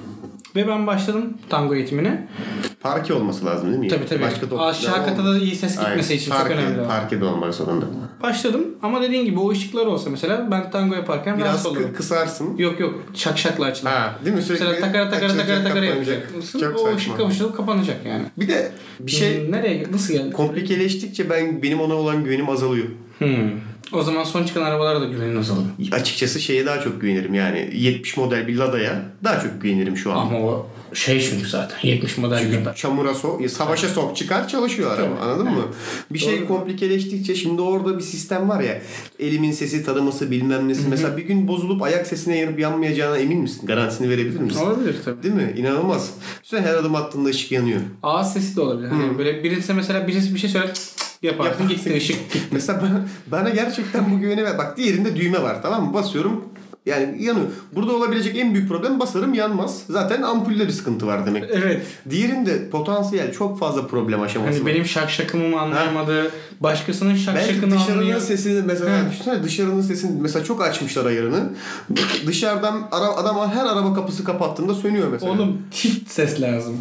Ve ben başladım tango eğitimine. Parke olması lazım değil mi? Tabii tabii. Başka top- Aşağı kata da iyi ses gitmesi Aynen. için Parke, çok önemli. Parke de olmak zorunda. Başladım ama dediğin gibi o ışıklar olsa mesela ben tango yaparken Biraz rahatsız oluyorum. kı- kısarsın. Yok yok şakşakla açılır. Ha, değil mi? Sürekli Mesela takara takara takara açılacak, takara kapanacak. yapacaksın. Çok O saçma. ışık kavuşulup kapanacak yani. Bir de bir şey Hmm, nereye nasıl geldi? komplikeleştikçe ben benim ona olan güvenim azalıyor. Hmm. O zaman son çıkan arabalara da güvenin azalıyor. Açıkçası şeye daha çok güvenirim yani yetmiş model bir Lada'ya daha çok güvenirim şu an. Ama o şey çünkü zaten yetmiş model kadar. Çamura sok, savaşa sok çıkar çalışıyor araba. Tabii. Anladın mı? Bir şey Doğru. komplikeleştikçe şimdi orada bir sistem var ya. Elimin sesi tanıması bilmem nesi. Mesela bir gün bozulup ayak sesine yanıp yanmayacağına emin misin? Garantisini verebilir misin? Olabilir tabii. Değil mi? İnanılmaz. Sonra her adım attığında ışık yanıyor. Ağız sesi de olabilir. Hani böyle birisi mesela birisi bir şey söyler cık cık yaparsın Yaparsın. gitti ışık gitti. Mesela bana, bana gerçekten bu güveni ver. Bak diğerinde düğme var tamam mı? Basıyorum yani yanıyor. Burada olabilecek en büyük problem basarım yanmaz. Zaten ampulde bir sıkıntı var demek. Evet. Diğerinde potansiyel çok fazla problem aşaması Hani var. benim şak şakımı mı anlayamadı, başkasının şak Belki şakını dışarının anlıyor. sesini mesela He. düşünsene dışarının sesini mesela çok açmışlar ayarını. Dışarıdan ara, adam her araba kapısı kapattığında sönüyor mesela. Oğlum çift ses lazım.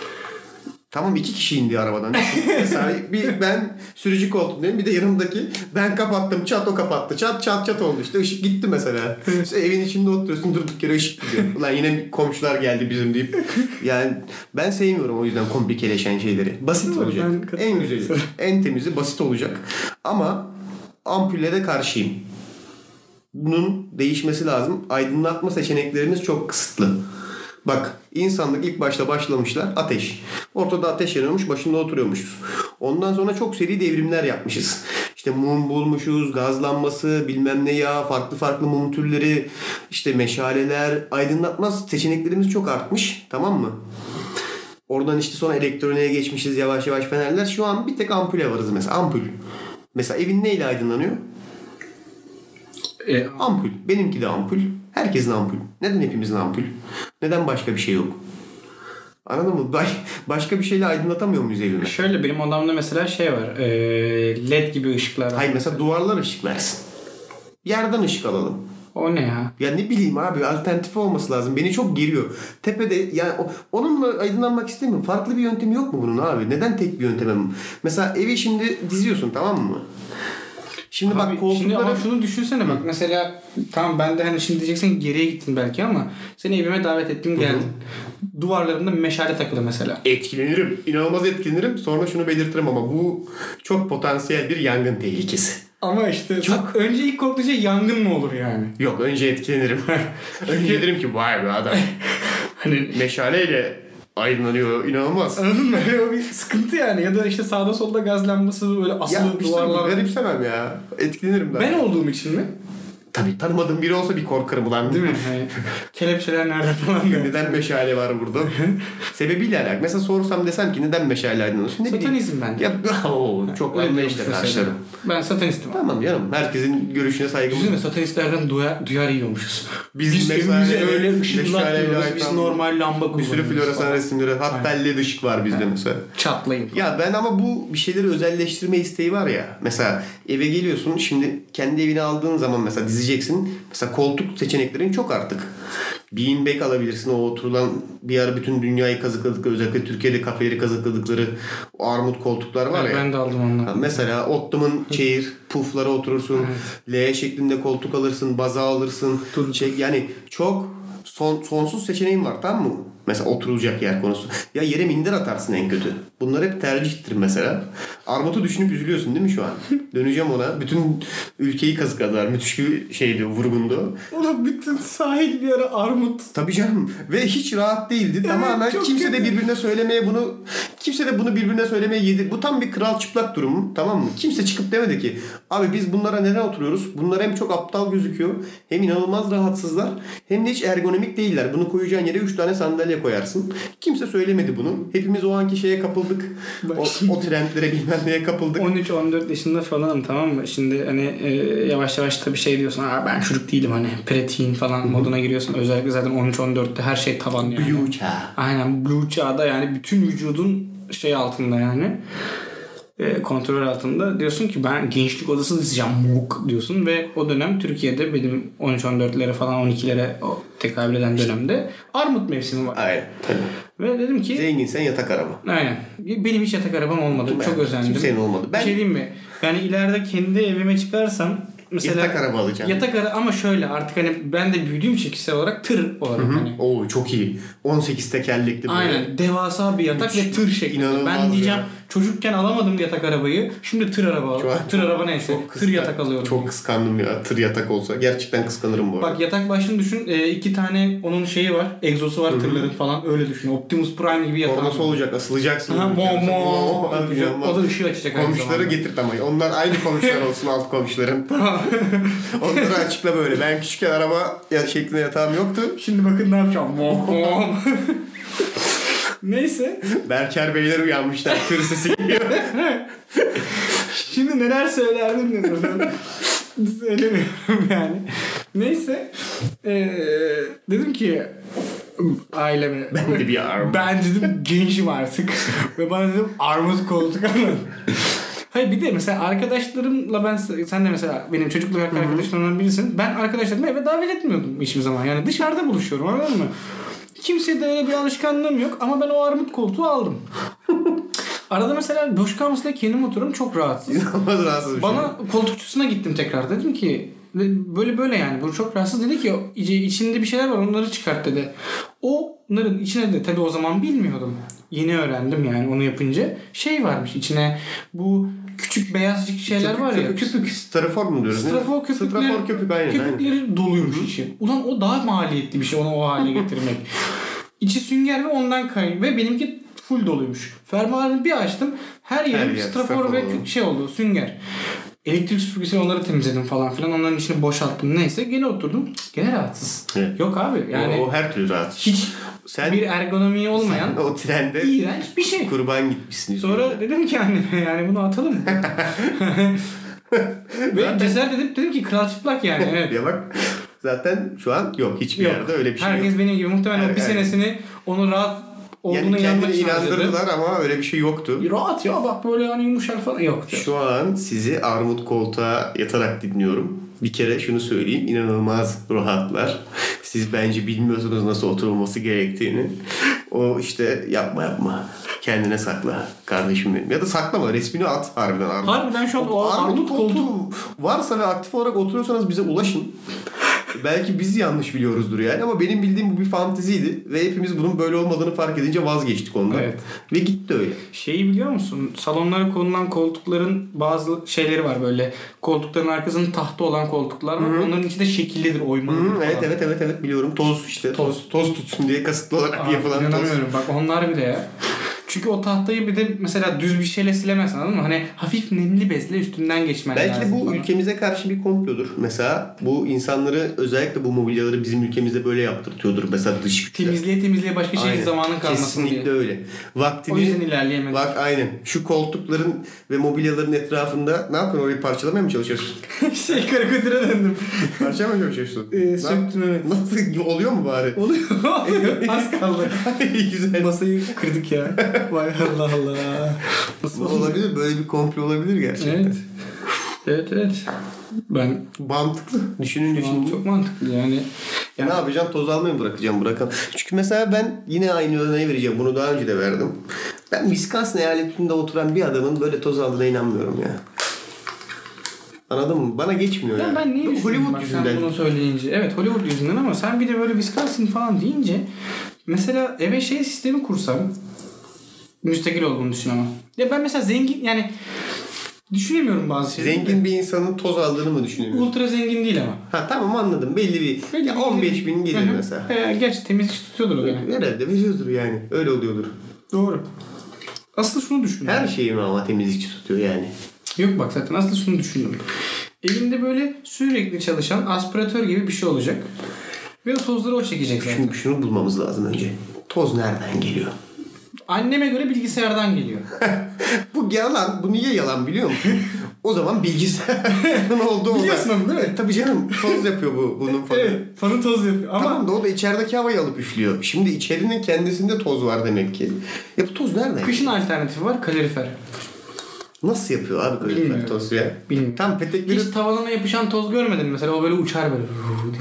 Tamam iki kişi indi arabadan. Mesela bir ben sürücü koltuğundayım bir de yanımdaki ben kapattım çat o kapattı. Çat çat çat oldu işte ışık gitti mesela. İşte evin içinde oturuyorsun durduk yere ışık gidiyor. Ulan yine komşular geldi bizim deyip. Yani ben sevmiyorum o yüzden komplikeleşen şeyleri. Basit Doğru, olacak. ben katılıyorum. En güzeli, en temizi basit olacak. Ama ampulle de karşıyım. Bunun değişmesi lazım. Aydınlatma seçeneklerimiz çok kısıtlı. Bak insanlık ilk başta başlamışlar ateş. Ortada ateş yanıyormuş başında oturuyormuşuz. Ondan sonra çok seri devrimler yapmışız. İşte mum bulmuşuz, gaz lambası, bilmem ne ya, farklı farklı mum türleri, işte meşaleler, aydınlatma seçeneklerimiz çok artmış. Tamam mı? Oradan işte sonra elektroniğe geçmişiz yavaş yavaş fenerler. Şu an bir tek ampule varız mesela. Ampul. Mesela evin neyle aydınlanıyor? E, Ampul. Benimki de ampul. Herkesin ampul. Neden hepimizin ampul? Neden başka bir şey yok? Anladın mı? Baş, başka bir şeyle aydınlatamıyor muyuz evimi? şöyle benim odamda mesela şey var. E, led gibi ışıklar var. Hayır mesela duvarlar ışık versin. Yerden ışık alalım. O ne ya? Ya ne bileyim abi alternatif olması lazım. Beni çok geriyor. Tepede yani o- onunla aydınlanmak istemiyorum. Farklı bir yöntemi yok mu bunun abi? Neden tek bir yöntemim? Mesela evi şimdi diziyorsun tamam mı? Şimdi Abi, bak şimdi koltukları... ama şunu düşünsene bak mesela tamam ben de hani şimdi diyeceksin geriye gittin belki ama seni evime davet ettim geldin. Duvarlarımda meşale takılı mesela. Etkilenirim. İnanılmaz etkilenirim. Sonra şunu belirtirim ama bu çok potansiyel bir yangın tehlikesi. Ama işte Çok- önce ilk korktuğu şey yangın mı olur yani? Yok önce etkilenirim. önce derim ki vay be adam. Hani Meşaleyle aydınlanıyor. İnanılmaz. anladın mı? Öyle o bir sıkıntı yani. Ya da işte sağda solda gaz lambası böyle asılı Ya bir şey duvarlar. garipsemem ya. Etkilenirim ben. Ben olduğum için mi? Tabii tanımadığım biri olsa bir korkarım ulan. Değil mi? Hani, kelepçeler nerede falan diyor. Neden meşale var burada? Sebebiyle alakalı. Mesela sorsam desem ki neden meşale aydınlanıyorsun? Ne bileyim. Satanizm bence. Ya oo, çok Öyle anlayışla diyormuş mesela. karşılarım. Ben satanistim. Tamam canım. Herkesin görüşüne saygımız Düşünsene satanistlerden duyar, duyar yiyormuşuz. Biz Biz meşale- evimize öyle meşaleyle ışıklatmıyoruz. Biz aydınlan- normal lamba Bir kullanıyoruz. sürü floresan falan. resimleri. Hatta L E D ışık var bizde mesela. Çatlayın. Ya ben ama bu bir şeyleri özelleştirme isteği var ya. Mesela eve geliyorsun şimdi kendi evini aldığın zaman mesela dizi gezeceksin. Mesela koltuk seçeneklerin çok artık. Beanbag alabilirsin. O oturulan bir ara bütün dünyayı kazıkladıkları, özellikle Türkiye'de kafeleri kazıkladıkları o armut koltuklar var evet, ya. Ben de aldım onları. Mesela Ottoman chair, puflara oturursun. Evet. L şeklinde koltuk alırsın, baza alırsın. Şey, yani çok son, sonsuz seçeneğin var, tamam mı? Mesela oturulacak yer konusu. Ya yere minder atarsın en kötü. Bunlar hep tercihtir mesela. Armut'u düşünüp üzülüyorsun değil mi şu an? Döneceğim ona. Bütün ülkeyi kazıkladılar. Müthiş bir şeydi, vurgundu. Ulan bütün sahil bir ara armut. Tabii canım. Ve hiç rahat değildi. Evet, tamamen kimse kötü. de birbirine söylemeye bunu kimse de bunu birbirine söylemeye yedi. Bu tam bir kral çıplak durumu. Tamam mı? Kimse çıkıp demedi ki abi biz bunlara neden oturuyoruz? Bunlar hem çok aptal gözüküyor, hem inanılmaz rahatsızlar, hem de hiç ergonomik değiller. Bunu koyacağın yere üç tane sandalye koyarsın. Kimse söylemedi bunu. Hepimiz o anki şeye kapıldık. O, o trendlere bilmem neye kapıldık. on üç on dört yaşında falanım, tamam mı? Şimdi hani e, yavaş yavaş tabii şey diyorsun. Aa, ben çocuk değilim hani. Preteen falan Hı-hı. moduna giriyorsun. Özellikle zaten on üç on dörtte her şey tavan yani. Blue çağ. Aynen Blue çağda yani bütün vücudun şey altında yani. E, kontrol altında. Diyorsun ki ben gençlik odası dizeceğim muk diyorsun ve o dönem Türkiye'de benim on üç on dörtlere falan on ikilere o tekabül eden dönemde armut mevsimi var. Aynen. Tabii. Ve dedim ki zenginsen yatak araba. Aynen. Benim hiç yatak arabam olmadı. Ben, çok özendim. Kimsenin olmadı. Ben... Bir şey diyeyim mi? Yani ileride kendi evime çıkarsam mesela yatak araba alacağım. Yatak araba ama şöyle artık hani ben de büyüdüğüm için kişisel olarak tır olarak Hı-hı. hani. Oo çok iyi. on sekiz tekerlekli böyle. Aynen. Devasa bir yatak Hiç, ve tır şeklinde. Ben diyeceğim ya. Çocukken alamadım yatak arabayı. Şimdi tır araba alıyorum. Tır araba neyse. Tır yatak alıyorum. Çok kıskandım ya. Tır yatak olsa. Gerçekten kıskanırım bu arada. Bak yatak başını düşün. E, iki tane onun şeyi var. Egzosu var Hı-hı. tırların falan. Öyle düşün. Optimus Prime gibi yatak. Nasıl olacak? Asılacaksın. Ha, mo mo. O da ışığı açacak. Komşuları getirt ama. Onlar aynı komşular olsun alt komşuların. Onları açıkla böyle. Ben küçükken araba şeklinde yatağım yoktu. Şimdi bakın ne yapacağım. Neyse. Berker Beyler uyanmışlar. Tır sesi geliyor. Şimdi neler söylerdim de buradan. Söylemiyorum yani. Neyse. Ee, dedim ki aileme. Ben de bir armut. Ben dedim gençim artık. Ve bana dedim armut koltuk alın. Hayır bir de mesela arkadaşlarımla ben sen de mesela benim çocukluk arkadaşlarımdan birisin. Ben arkadaşlarımı eve davet etmiyordum hiçbir zaman. Yani dışarıda buluşuyorum anladın mı? Kimseye de öyle bir alışkanlığım yok ama ben o armut koltuğu aldım. Arada mesela boş kalmasın diye kendim otururum çok rahatsız. İnanılmaz rahatsız. Bana şey. Koltukçusuna gittim tekrar dedim ki böyle böyle yani bu çok rahatsız dedi ki içinde bir şeyler var onları çıkart dedi. Onların içine de tabii o zaman bilmiyordum. Yeni öğrendim yani onu yapınca şey varmış içine bu küçük beyazcık şeyler köpük, var ya köpük, köpük. Strafor mu diyoruz? Strafor köpükler. Strafor köpük aynen. Köpükleri aynen. Doluymuş içi. Ulan o daha maliyetli bir şey onu o hale getirmek. İçi sünger ve ondan kaynıyor ve benimki full doluymuş. Fermuarını bir açtım. Her yerim her yer, strafor ve oldu. Şey oldu sünger. Elektrik süpürgesiyle onları temizledim falan filan. Onların içini boşalttım. Neyse gene oturdum. Gene rahatsız. Evet. Yok abi. Yani o, o her türlü rahatsız. Hiç sen, bir ergonomi olmayan o trende iğrenç bir şey. Kurban gitmişsin. Sonra üzerinde. Dedim ki anneme yani bunu atalım mı? Ve zaten... cesaret edip dedim ki kral çıplak yani. Evet. Ya bak zaten şu an yok. Hiçbir yok. Yerde öyle bir şey Herkes yok. Herkes benim gibi muhtemelen her, o bir her... senesini onu rahat olduğunu yani kendini inandırdılar ama öyle bir şey yoktu. Rahat ya bak böyle hani yumuşak falan yoktu. Şu an sizi armut koltuğa yatarak dinliyorum. Bir kere şunu söyleyeyim. İnanılmaz rahatlar. Siz bence bilmiyorsunuz nasıl oturulması gerektiğini. O işte yapma yapma. Kendine sakla kardeşim benim. Ya da saklama. Resmini at harbiden. Armut. Harbiden şu an o armut koltuğu varsa ve aktif olarak oturuyorsanız bize ulaşın. Belki biz yanlış biliyoruzdur yani ama benim bildiğim bu bir fanteziydi ve hepimiz bunun böyle olmadığını fark edince vazgeçtik ondan. Evet. Ve gitti öyle. Şeyi biliyor musun? Salonlara konulan koltukların bazı şeyleri var böyle. Koltukların arkasında tahta olan koltuklar var. Hı-hı. Onların içinde şekillidir, oymalıdır falan. Evet evet evet evet biliyorum. Toz işte. Toz toz tutsun diye kasıtlı olarak Aa, yapılan toz. Bak onlar bile ya. Çünkü o tahtayı bir de mesela düz bir şeyle silemezsin anladın mı? Hani hafif nemli bezle üstünden geçmen belki lazım. Belki de bu falan. Ülkemize karşı bir komplodur. Mesela bu insanları özellikle bu mobilyaları bizim ülkemizde böyle yaptırtıyordur. Mesela dış güçler. Temizliğe temizliğe başka şey zamanın kalmasın kesinlikle diye. Kesinlikle öyle. Vaktini, o yüzden ilerleyemedik. Bak aynen. Şu koltukların ve mobilyaların etrafında ne yapıyorsun? Orayı parçalamaya mı çalışıyorsun? şey karikatüre döndüm. Parçalamaya mı çalışıyorsun? Ee, söktüm evet. Nasıl oluyor mu bari? Oluyor. Az kaldı. Güzel. Masayı kırdık ya. Vay Allah Allah. Nasıl olabilir? Böyle bir komplo olabilir gerçekten. Evet. Evet evet. Ben Mantıklı. Düşününce şimdi. çok mantıklı yani. Ya ne yapacağım? Toz almayı mı bırakacağım? Bırakalım. Çünkü mesela ben yine aynı örneği vereceğim. Bunu daha önce de verdim. Ben Wisconsin eyaletinde oturan bir adamın böyle toz aldığına inanmıyorum ya. Anladın mı? Bana geçmiyor ya. Ya ben niye Hollywood yüzünden. Sen bunu söyleyince. Evet Hollywood yüzünden ama sen bir de böyle Wisconsin falan deyince mesela eve şey sistemi kursam müstakil olduğunu düşün ama. Ya ben mesela zengin yani düşünemiyorum bazı şeyleri. Zengin bir insanın toz aldığını mı düşünüyorsun? Ultra zengin değil ama. Ha tamam anladım. Belli bir Belli ya bir on beş bin gelir Hı-hı. mesela. E, gerçi temizlik tutuyordur o yani. Herhalde veriyordur yani. Öyle oluyordur. Doğru. Aslı şunu düşündüm. Her şeyi mi ama temizlikçi tutuyor yani? Yok bak zaten aslı şunu düşündüm. Elinde böyle sürekli çalışan aspiratör gibi bir şey olacak. Ve o tozları o çekecek zaten. Şimdi şunu bulmamız lazım önce. Toz nereden geliyor? Anneme göre bilgisayardan geliyor. Bu yalan. Bu niye yalan biliyor musun? O zaman bilgisayarın olduğu olan. Biliyorsun onu değil mi? Tabii canım. Toz yapıyor bu bunun fanı. Evet, fanı toz yapıyor. Ama Tamam da o da içerideki havayı alıp üflüyor. Şimdi içerinin kendisinde toz var demek ki. Ya bu toz nereden? kışın alternatifi var kalorifer. Nasıl yapıyor abi kalorifer Bilmiyorum. toz ya? Bilmiyorum. Tam petekleri... Hiç tavanına yapışan toz görmedin mi? Mesela o böyle uçar böyle.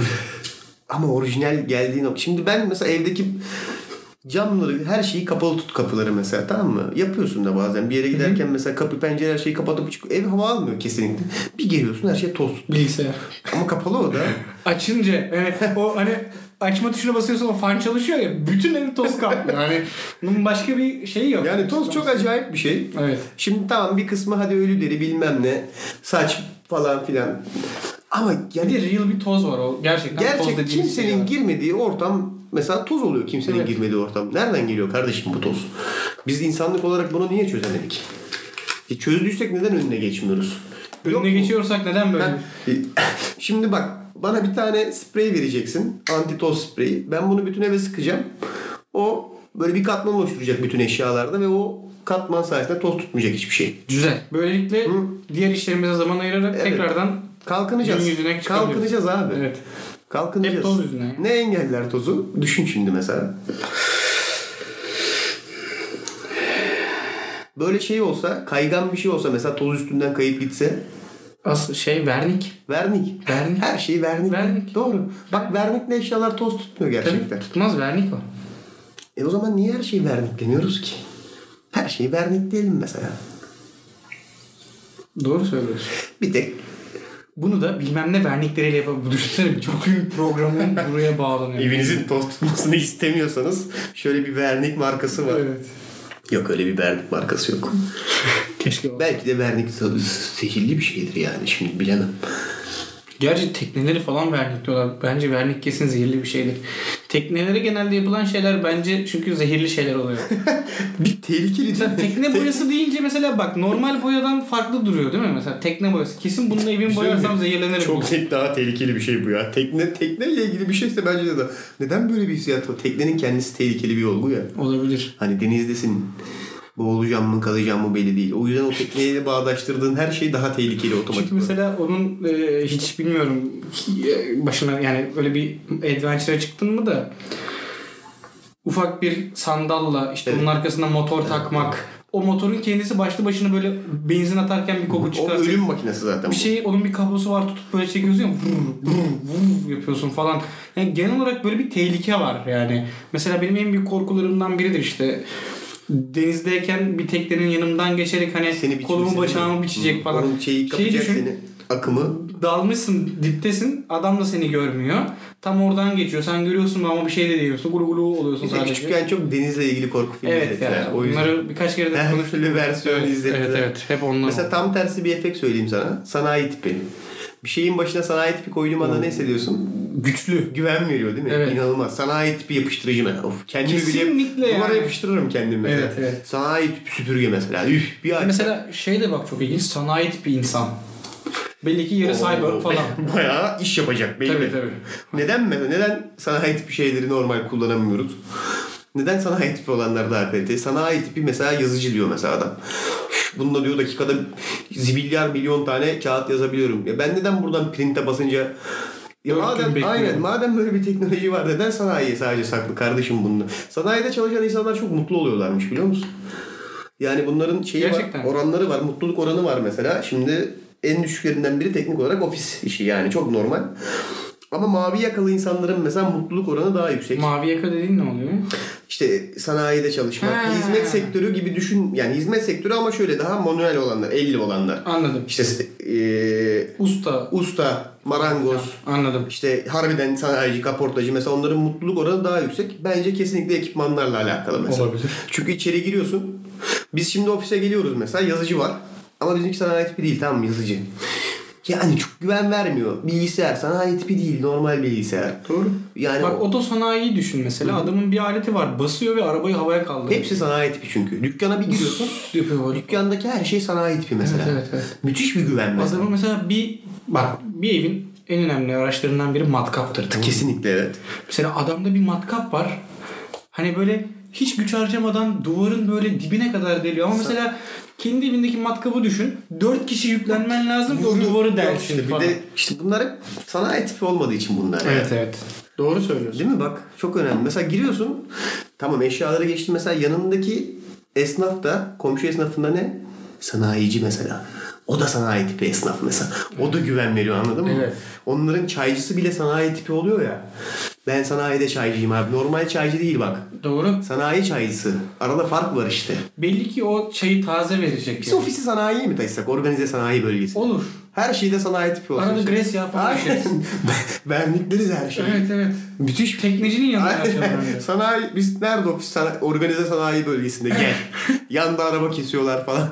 Ama orijinal geldiği nokta. Şimdi ben mesela evdeki camları her şeyi kapalı tut kapıları mesela tamam mı? Yapıyorsun da bazen bir yere giderken Hı-hı. mesela kapı pencere her şeyi kapatıp çıkıyor. Ev hava almıyor kesinlikle. Bir geliyorsun her şey toz. Bilgisayar. Ama kapalı o da. Açınca yani o hani açma tuşuna basıyorsun o fan çalışıyor ya bütün evi toz kaplıyor. Yani bunun başka bir şeyi yok. Yani toz çok acayip bir şey. Evet. Şimdi tamam bir kısmı hadi ölü deri bilmem ne saç falan filan. Ama yani bir de real bir toz var o gerçekten gerçek toz dediğimiz kimsenin şey var. girmediği ortam mesela toz oluyor kimsenin evet. girmediği ortam. Nereden geliyor kardeşim bu toz? Biz insanlık olarak bunu niye çözemedik? E çözdüysek neden önüne geçmiyoruz? Önüne geçiyorsak neden böyle? Ha, şimdi bak bana bir tane sprey vereceksin. Anti toz spreyi. Ben bunu bütün eve sıkacağım. O böyle bir katman oluşturacak bütün eşyalarda ve o katman sayesinde toz tutmayacak hiçbir şey. Güzel. Böylelikle Hı? diğer işlerimize zaman ayırarak evet. tekrardan kalkınacağız. Kalkınacağız abi. Evet. Kalkınacağız. Hep toz yüzüne. Ne engeller tozu? Düşün şimdi mesela. Böyle şey olsa, kaygan bir şey olsa mesela toz üstünden kayıp gitse. Asıl şey vernik. Vernik. Vernik. Her şey vernik. Vernik. Doğru. Bak vernikle eşyalar toz tutmuyor gerçekten. Tabii tutmaz vernik o. E o zaman niye her şeyi vernikleniyoruz ki? Her şeyi vernikleyelim mesela. Doğru söylüyorsun. Bir tek bunu da bilmem ne vernikleriyle yapalım. Düşünsene çok büyük programın buraya bağlanıyor. Evinizin toz tutmasını istemiyorsanız şöyle bir vernik markası var. Evet. Yok öyle bir vernik markası yok. Keşke olsa. Belki de vernik zehirli bir şeydir yani şimdi bilemem. Gerçi tekneleri falan vernikliyorlar. Bence vernik kesin zehirli bir şeydir. Teknelere genelde yapılan şeyler bence çünkü zehirli şeyler oluyor. Bir tehlikeli. Mesela tekne boyası deyince mesela bak normal boyadan farklı duruyor değil mi? Mesela tekne boyası. Kesin bununla evimi boyarsam zehirlenirim. Çok tek daha tehlikeli bir şey bu ya. Tekne tekneyle ilgili bir şeyse bence de da. Neden böyle bir hissiyat var? Teknenin kendisi tehlikeli bir olgu ya. Olabilir. Hani denizdesin. Boğulacağım mı kalacağım mı belli değil. O yüzden o tekneyle bağdaştırdığın her şey daha tehlikeli otomatik. Çünkü mesela onun e, hiç bilmiyorum başına yani öyle bir adventure'a çıktın mı da ufak bir sandalla işte evet. onun arkasına motor evet. takmak. O motorun kendisi başlı başına böyle benzin atarken bir koku çıkartıyor. O ölüm makinesi zaten. Bir şey onun bir kablosu var tutup böyle çekiyorsun ya vur, vur, vur yapıyorsun falan. Yani genel olarak böyle bir tehlike var yani. Mesela benim en büyük korkularımdan biridir işte. Denizdeyken bir teknenin yanımdan geçerek hani seni kolumu bacağımı biçecek falan. Onun şeyi kapacak şey seni. Akımı. Dalmışsın diptesin. Adam da seni görmüyor. Tam oradan geçiyor. Sen görüyorsun ama bir şey de diyorsun. Gulu gulu oluyorsun işte sadece. Küçükken çok denizle ilgili korku filmi evet, izledim. Evet yani. Bunları birkaç kere de konuştuk. Her versiyonu evet, izledim. Evet evet. Hep onlar. Mesela tam tersi bir efekt söyleyeyim sana. Sanayi tipi. Bir şeyin başına sanayi tipi koyduğum anda ne hissediyorsun? Güçlü. Güven veriyor değil mi? Evet. İnanılmaz. Sanayi tipi yapıştırıcı mesela. Of, kendimi kesinlikle bile yani. Duvara yapıştırırım kendimi mesela. Evet, evet. Sanayi tipi süpürge mesela. Üf, bir mesela şey de bak çok ilginç. Sanayi tipi insan. Belli ki yarı cyber falan. Bayağı iş yapacak belli. Tabii tabii. Neden mesela? Neden sanayi tipi şeyleri normal kullanamıyoruz? Neden sanayi tipi olanlar daha kaliteli? Sanayi tipi mesela yazıcı diyor mesela adam. Bununla diyor dakikada zibilyar milyon tane kağıt yazabiliyorum. Ya ben neden buradan print'e basınca ya madem aynen madem böyle bir teknoloji var neden sanayiye sadece saklı kardeşim bunu? Sanayide çalışan insanlar çok mutlu oluyorlarmış biliyor musun? Yani bunların şeyi gerçekten var, oranları var, mutluluk oranı var mesela. Şimdi en düşüklerinden biri teknik olarak ofis işi, yani çok normal. Ama mavi yakalı insanların mesela mutluluk oranı daha yüksek. Mavi yaka dediğin ne oluyor? İşte sanayide çalışmak, Ha. hizmet sektörü gibi düşün. Yani hizmet sektörü ama şöyle daha manuel olanlar, elli olanlar. Anladım. İşte e, Usta. usta, marangoz, Anladım. işte harbiden sanayici, kaportacı, mesela onların mutluluk oranı daha yüksek. Bence kesinlikle ekipmanlarla alakalı mesela. Olabilir. Çünkü içeri giriyorsun. Biz şimdi ofise geliyoruz mesela, yazıcı var. Ama bizimki sanayi tipi değil, tamam mı, yazıcı. Yani çok güven vermiyor. Bilgisayar sanayi tipi değil, normal bilgisayar. Doğru. Yani bak otosanayiyi düşün mesela. Hı-hı. Adamın bir aleti var. Basıyor ve arabayı havaya kaldırıyor. Hepsi sanayi tipi çünkü. Dükkana bir giriyorsun. Dükkandaki her şey sanayi tipi mesela. Evet, evet, evet. Müthiş bir güven mesela. Adamın mesela bir bak bir evin en önemli araçlarından biri matkaptır. Tamam. Kesinlikle evet. Mesela adamda bir matkap var. Hani böyle hiç güç harcamadan duvarın böyle dibine kadar deliyor. Ama mesela kendi evindeki matkabı düşün. Dört kişi yüklenmen lazım ki o duvarı delsin işte falan. Bir de işte bunlar hep sanayi tipi olmadığı için bunlar. Evet yani. evet. Doğru söylüyorsun. Değil mi? Bak çok önemli. Mesela giriyorsun. Tamam, eşyaları geçti. Mesela yanındaki esnaf da, komşu esnafında ne? Sanayici mesela. O da sanayi tipi esnaf mesela. O da güven veriyor, anladın mı? Evet. Onların çaycısı bile sanayi tipi oluyor ya. Ben sanayide çaycıyım abi. Normal çaycı değil bak. Doğru. Sanayi çaycısı. Arada fark var işte. Belli ki o çayı taze verecek. Biz yani. ofisi sanayiye mi taşısak? Organize sanayi bölgesi. Olur. Her şeyde sanayi tipi olsun. Arada gres yağı falan içeriz. Vernikleriz her şeyi. Evet evet. Müthiş. Teknecinin yanında Aynen. yaşayan. Sanayi, biz nerede ofis? Sana, organize sanayi bölgesinde gel. Yanda araba kesiyorlar falan.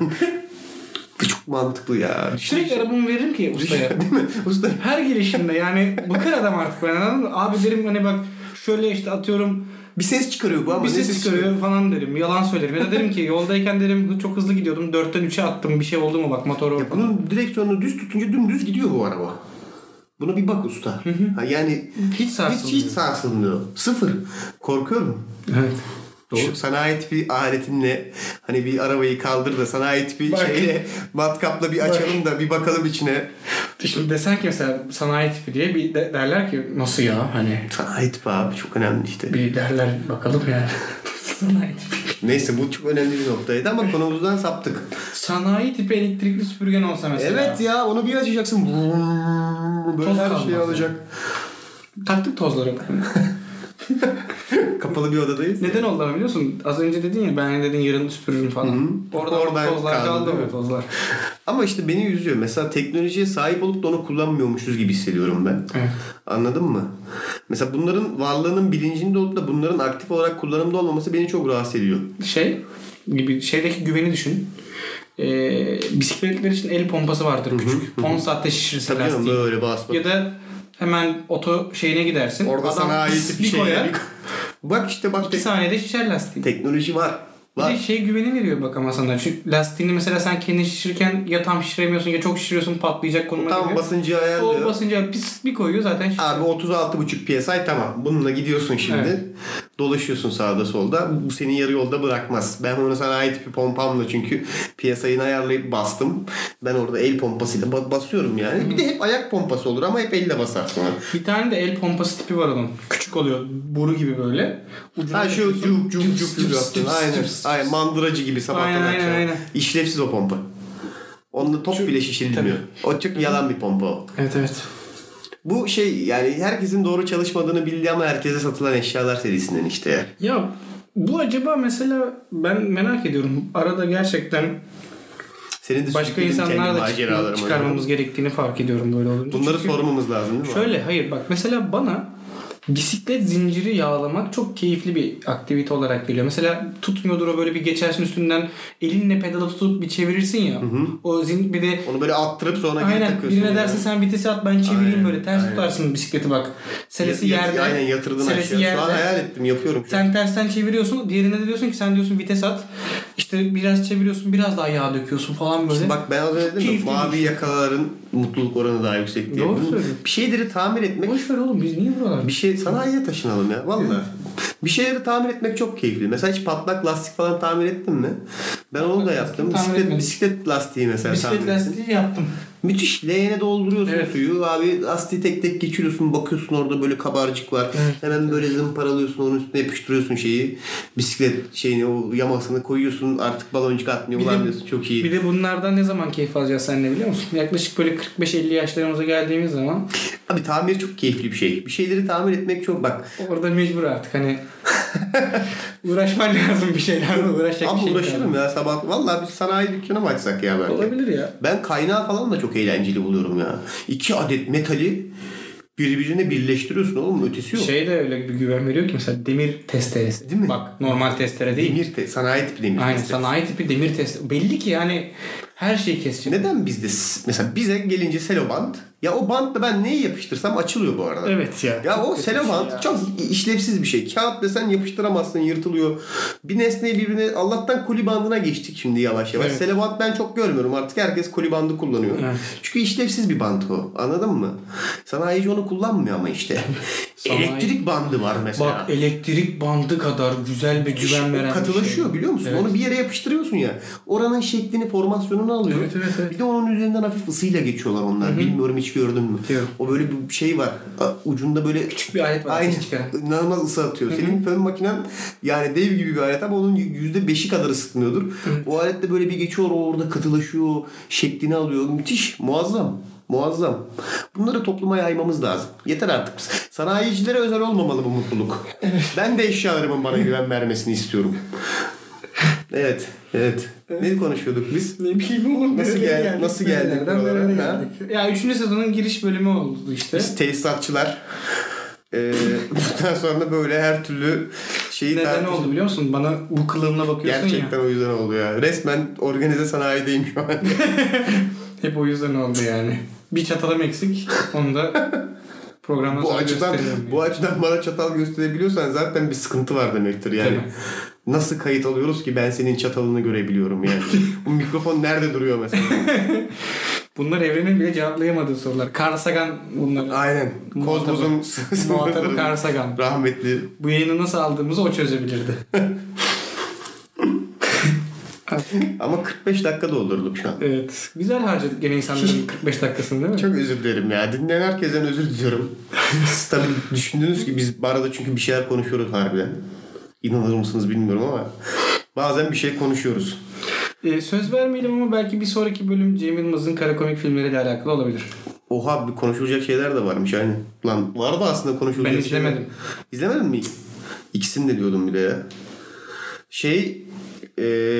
Çok mantıklı ya. Sürekli arabamı veririm ki ustaya. Değil mi? Usta. Her gelişimde yani bıkır adam artık ben, anladın mı? Abi derim hani bak şöyle işte atıyorum Bir ses çıkarıyor bu ama. bir ne ses çıkarıyor falan derim. Yalan söylerim. Ya da derim ki yoldayken derim çok hızlı gidiyordum. dörtten üçe attım. Bir şey oldu mu bak motor Ya bunun direksiyonunu düz tutunca dümdüz gidiyor bu araba. Buna bir bak usta. Ha yani Hiç sarsılmıyor. Hiç, hiç sarsılmıyor. Sıfır. Korkuyorum. Evet. Doğru. Şu sanayi tipi aletinle hani bir arabayı kaldır da sanayi tipi Bak. şeyle matkapla bir açalım da bir bakalım içine. Şimdi desen ki mesela sanayi tipi diye bir de, derler ki nasıl ya hani. Sanayi tipi abi çok önemli işte. Bir derler bakalım ya. Sanayi tipi. Neyse bu çok önemli bir noktaydı ama konumuzdan saptık. Sanayi tipi elektrikli süpürgen olsa mesela. Evet ya, onu bir açacaksın. Böyle Toz her kalmaz şeyi yani. alacak. Taktık tozları. Kapalı bir odadayız. Neden oldu ama biliyorsun? Az önce dedin ya ben dedin yarın süpürürüm falan. Hı-hı. Orada Oradan tozlar kaldı, kaldı değil mı mi? tozlar? Ama işte beni üzüyor. Mesela teknolojiye sahip olup da onu kullanmıyormuşuz gibi hissediyorum ben. Evet. Anladın mı? Mesela bunların varlığının bilincinde olup da bunların aktif olarak kullanımda olmaması beni çok rahatsız ediyor. Şey gibi şeydeki güveni düşün. Ee, bisikletler için el pompası vardır küçük. on saatte şişirse Tabii canım, lastiği. böyle basma. Ya da hemen oto şeyine gidersin. Orada Adam sana ait pıs bir bir şey. koyar. Bak işte bak. iki Tek- saniyede şişer lastiği. teknoloji var. Bir Var. de şey güveni veriyor bak ama sana. Çünkü lastiğini mesela sen kendin şişirirken ya tam şişiremiyorsun ya çok şişiriyorsun, patlayacak konuma Tam geliyor. basıncı ayarlıyor. O basınca pis bir koyuyor zaten şişiyor. Abi otuz altı buçuk P S I tamam. Bununla gidiyorsun şimdi. Evet. Dolaşıyorsun sağda solda. Bu seni yarı yolda bırakmaz. Ben onu sana ait bir pompamla çünkü P S I'ni ayarlayıp bastım. Ben orada el pompasıyla ba- basıyorum yani. Bir de hep ayak pompası olur ama hep elle basarsın. Bir tane de el pompası tipi var onun. Küçük oluyor. Boru gibi böyle. Ucuna Ha şu takıyorsun. cuk cuk Cıps, cuk cıps, cuk cıps, Aynen. cıps. Aynen. Mandıracı gibi sabahtan Aynen, aynen, akşama. aynen. İşlevsiz o pompa. Onda top Şu- bile şişirilmiyor. O çok yalan bir pompa o. Evet evet. Bu şey yani herkesin doğru çalışmadığını bildiği ama herkese satılan eşyalar serisinden işte ya. Ya bu acaba mesela ben merak ediyorum. Arada gerçekten Senin de başka sürükledin kendi insanlar da maceralarıma. çık- çıkarmamız gerektiğini fark ediyorum böyle olunca. Bunları Çünkü sormamız lazım değil mi? şöyle hayır bak mesela bana bisiklet zinciri yağlamak çok keyifli bir aktivite olarak geliyor. Mesela tutmuyordur o, böyle bir geçersin üstünden elinle pedala tutup bir çevirirsin ya. Hı hı. O zin bir de Onu böyle attırıp sonra geri aynen takıyorsun. birine yani. dersin sen vitesi at ben çevireyim Aynen, böyle ters aynen. tutarsın bisikleti bak. Selesi Yat- yerde. Aynen yatırdın selesi aşağı. yerde. Şu an hayal ettim, yapıyorum. şu an. Sen tersten çeviriyorsun. Diğerine de diyorsun ki sen diyorsun vites at. İşte biraz çeviriyorsun. Biraz daha yağ döküyorsun falan böyle. İşte bak ben az önce dedim ya, Keyifli mavi yakaların mutluluk oranı daha yüksek diye. Doğru Bunun- söylüyorsun. Bir şeyleri tamir etmek, Boş ver oğlum biz niye buralar? bir şey sanayiye taşınalım ya vallahi. Bir şeyleri tamir etmek çok keyifli. Mesela hiç patlak lastik falan tamir ettin mi? Ben onu da yaptım. Bisiklet, bisiklet lastiği mesela. Bisiklet lastiği yaptım. Müthiş. Leğene dolduruyorsun evet. suyu. Abi lastiği tek tek geçiriyorsun. Bakıyorsun orada böyle kabarcık var. Evet. Hemen böyle zımparalıyorsun. Onun üstüne yapıştırıyorsun şeyi. Bisiklet şeyini, o yamasını koyuyorsun. Artık baloncuk atmıyor. Ulan diyorsun çok iyi. Bir de bunlardan ne zaman keyif alacağız sen ne biliyor musun? Yaklaşık böyle kırk beş elli yaşlarımıza geldiğimiz zaman. Abi tamir çok keyifli bir şey. Bir şeyleri tamir etmek çok bak. Orada mecbur artık hani uğraşman lazım bir şeylerle uğraşacak Ama bir şey. Ama uğraşırım ya sabah. Vallahi bir sanayi dükkanı mı açsak ya belki? Olabilir ya. Ben kaynağı falan da çok eğlenceli buluyorum ya. İki adet metali birbirine birleştiriyorsun oğlum, ötesi yok. Şey de öyle bir güven veriyor ki mesela demir testeresi. Değil mi? Bak normal testere değil. Demir te- sanayi tipi demir Aynen testere. sanayi tipi demir testere. Belli ki yani her şeyi kesecek. Neden bizde mesela bize gelince selobant, ya o bantla ben neyi yapıştırsam açılıyor bu arada. Evet ya. Ya o selobant şey çok işlevsiz bir şey. Kağıt desen yapıştıramazsın, yırtılıyor. Bir nesneyi birbirine, Allah'tan koli bandına geçtik şimdi yavaş yavaş. Evet. Selobant ben çok görmüyorum artık, herkes koli bandı kullanıyor. Evet. Çünkü işlevsiz bir bant o. Anladın mı? Sanayici onu kullanmıyor ama işte. Elektrik bandı var mesela. Bak elektrik bandı kadar güzel bir güven veren katılaşıyor şey. Biliyor musun? Evet. Onu bir yere yapıştırıyorsun ya. Oranın şeklini, formasyonunu alıyor. Evet, evet, evet. Bir de onun üzerinden hafif ısıyla geçiyorlar onlar. Hı-hı. Bilmiyorum hiç gördün mü? Diyorum. O böyle bir şey var. Ucunda böyle küçük bir alet var. Aynı. İnanılmaz ısı atıyor. Hı-hı. Senin fön makinen yani dev gibi bir alet ama onun yüzde beşi kadar ısıtmıyordur. Hı-hı. O aletle böyle bir geçiyor, orada katılaşıyor, şeklini alıyor. Müthiş, muazzam. Muazzam. Bunları topluma yaymamız lazım. Yeter artık. Sanayicilere özel olmamalı bu mutluluk. Evet. Ben de eşyalarımın bana güven vermesini istiyorum. Evet, evet. Evet. Ne konuşuyorduk biz? Ne bileyim oğlum. Nasıl, gel geldik, nasıl geldik? Nereden nereye geldik? Ya üçüncü sezonun giriş bölümü oldu işte. Biz tesisatçılar. Ee, bundan sonra da böyle her türlü şeyi neden tartış- oldu biliyor musun? Bana bu kılığımla bakıyorsun Gerçekten ya. Gerçekten o yüzden oldu ya. Resmen organize sanayideyim şu an. Hep o yüzden oldu yani. Bir çatalım eksik. Onu da programda bu açıdan bu yani. Açıdan bana çatal gösterebiliyorsan zaten bir sıkıntı var demektir yani. Tabii. Nasıl kayıt alıyoruz ki ben senin çatalını görebiliyorum yani. Bu mikrofon nerede duruyor mesela? Bunlar evrenin bile cevaplayamadığı sorular. Carl Sagan bunlar. Aynen. Kozmos'un muhatabı Carl Sagan. Rahmetli. Bu yayını nasıl aldığımızı o çözebilirdi. Ama kırk beş dakika doldurduk şu an. Evet. Güzel harcadık gene insanların kırk beş dakikasını değil mi? Çok özür dilerim ya. Dinleyen herkesten özür diliyorum. Siz tabii düşündünüz ki biz bu arada çünkü bir şeyler konuşuyoruz harbiden. İnanır mısınız bilmiyorum ama bazen bir şey konuşuyoruz. Ee, söz vermeyelim ama belki bir sonraki bölüm Cem Yılmaz'ın kara komik filmleriyle alakalı olabilir. Oha, bir konuşulacak şeyler de varmış yani. Lan vardı aslında konuşulacak şeyler. Ben izlemedim. Şeyler. İzlemedin mi? İkisini de diyordum bir de ya. Şey ee,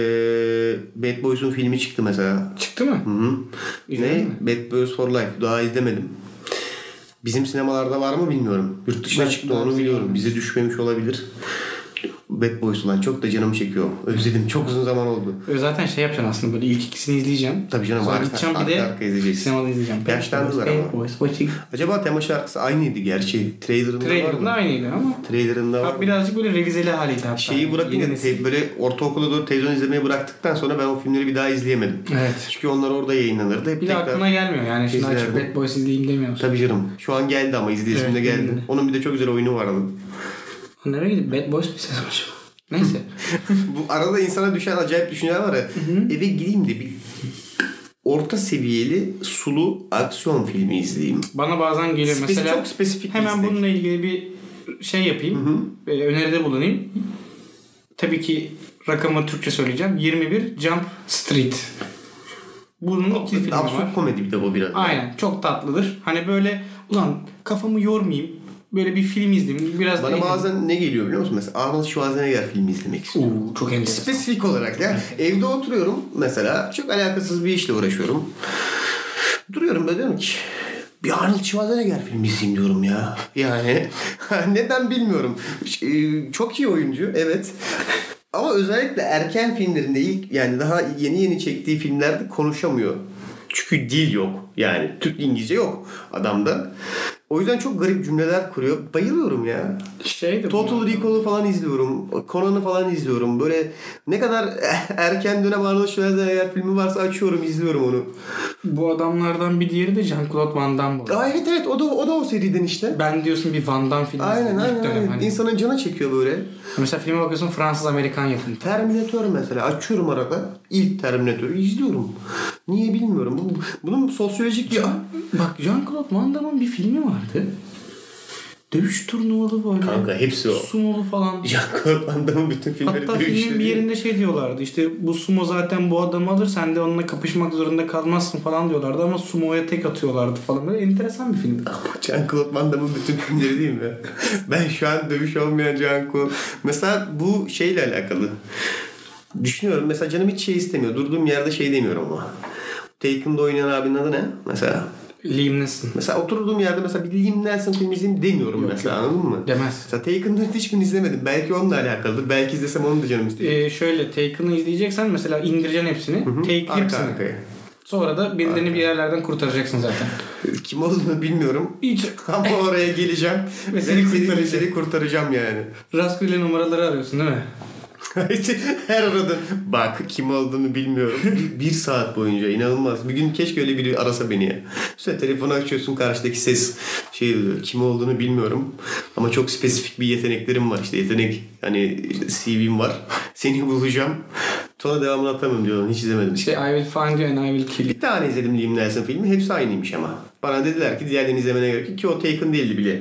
Bad Boys'un filmi çıktı mesela. Çıktı mı? Hı-hı. Ne? Mi? Bad Boys for Life. Daha izlemedim. Bizim sinemalarda var mı bilmiyorum. Yurt dışına ben çıktı onu biliyorum. Bize düşmemiş olabilir. Bad Boys ulan çok da canım çekiyor. Özledim. Çok uzun zaman oldu. Zaten şey yapacaksın aslında, böyle ilk ikisini izleyeceğim. Tabii canım. Sonra gideceğim bir de arka izleyeceksin. Sinemada izleyeceğim. Yaşlandılar ama. Boys, acaba tema şarkısı aynıydı gerçi. Trailer'ında, Trailer'ında aynıydı ama. Trailer'ında var. Birazcık böyle revizeli haliydi hatta. Şeyi bırakınca te- böyle ortaokula doğru televizyon izlemeyi bıraktıktan sonra ben o filmleri bir daha izleyemedim. Evet. Çünkü onlar orada yayınlanırdı. Hep bir de aklına gelmiyor yani. Şimdi açıp Bad Boys izleyeyim demiyorsun. Tabii canım. Şu an geldi ama izleyesim de geldi. Geldi. Onun bir de çok güzel oyunu vardı. Nereye gidip Bad Boys bir ses acaba? Neyse. Bu arada insana düşen acayip düşünceler var ya. Hı-hı. Eve gideyim de bir orta seviyeli sulu aksiyon filmi izleyeyim. Bana bazen geliyor Spesif, mesela. Çok spesifik. Hemen bununla ilgili bir şey yapayım. E, öneride bulunayım. Tabii ki rakamı Türkçe söyleyeceğim. yirmi bir Jump Street. Bunun o, iki filmi var. Absürt komedi bir de bu biraz. Aynen. Çok tatlıdır. Hani böyle ulan kafamı yormayayım. Böyle bir film izleyeyim. Biraz bana bazen ne geliyor biliyor musun? Mesela Arnold Schwarzenegger filmi izlemek istiyorum. Oo, çok enteresan. Spesifik olarak ya. Evde oturuyorum mesela. Çok alakasız bir işle uğraşıyorum. Duruyorum böyle diyorum ki bir Arnold Schwarzenegger filmi izleyeyim diyorum ya. Yani neden bilmiyorum. Çok iyi oyuncu evet. Ama özellikle erken filmlerinde ilk yani daha yeni yeni çektiği filmlerde konuşamıyor. Çünkü dil yok. Yani Türk İngilizce yok adamda. O yüzden çok garip cümleler kuruyor. Bayılıyorum ya. Şeydi Total Recall'u falan izliyorum. Conan'ı falan izliyorum. Böyle ne kadar erken dönem Arnold Schwarzenegger eğer filmi varsa açıyorum, izliyorum onu. Bu adamlardan bir diğeri de Jean-Claude Van Damme bu. Aa, evet evet o da o da o seriden işte. Ben diyorsun bir Van Damme filmi Aynen izledim. aynen. İlk dönem aynen. hani. İnsanın canı çekiyor böyle. Mesela filme bakıyorsun Fransız-Amerikan yapımı. Terminator mesela açıyorum arada. İlk Terminator'u izliyorum. Niye bilmiyorum. Bu, bunun sosyolojik bir... Bak Jean-Claude Van Damme'ın bir filmi vardı. Dövüş turnuvalı böyle. Kanka hepsi o. Sumolu falan. Jean-Claude Van Damme'ın bütün filmleri Hatta dövüşüyor. filmin bir yerinde şey diyorlardı. İşte bu sumo zaten bu adamı alır. Sen de onunla kapışmak zorunda kalmazsın falan diyorlardı. Ama sumoya tek atıyorlardı falan. Böyle enteresan bir film. Jean-Claude Van Damme'ın bütün filmleri değil mi? Ben şu an dövüş olmayan Jean-Claude... Mesela bu şeyle alakalı. Düşünüyorum. Mesela canım hiç şey istemiyor. Durduğum yerde şey demiyorum ama. Taken'da oynayan abinin adı ne? Mesela... Liam Neeson. Mesela oturduğum yerde mesela bir Liam Neeson filmi izleyeyim demiyorum yok, mesela, anladın mı? Demez. Mesela Taken'ın hiçbirini izlemedim. Belki onunla alakalıdır. Belki izlesem onu da canım isteyecek. Ee, şöyle Taken'ı izleyeceksen mesela indireceksin hepsini. Hı hı. Take Arka hepsini. arkaya. Sonra da birilerini Arka. bir yerlerden kurtaracaksın zaten. Kim olduğunu bilmiyorum. Hiç. Ama oraya geleceğim. Ve seni kurtaracağım. Seni kurtaracağım yani. Rastgele numaraları arıyorsun değil mi? Her arada bak kim olduğunu bilmiyorum. bir, bir saat boyunca inanılmaz. Bir gün keşke öyle biri arasa beni ya. Sonra telefonu açıyorsun, karşıdaki ses şey diyor. Kim olduğunu bilmiyorum. Ama çok spesifik bir yeteneklerim var. İşte yetenek hani C V'm var. Seni bulacağım. Sonra devamını atamam diyorlar. Hiç izlemedim. İşte I will find you and I will kill you. Bir tane izledim Liam Neeson filmi. Hepsi aynıymış ama. Bana dediler ki diğerlerini izlemene gerek yok. Ki o Taken değildi bile.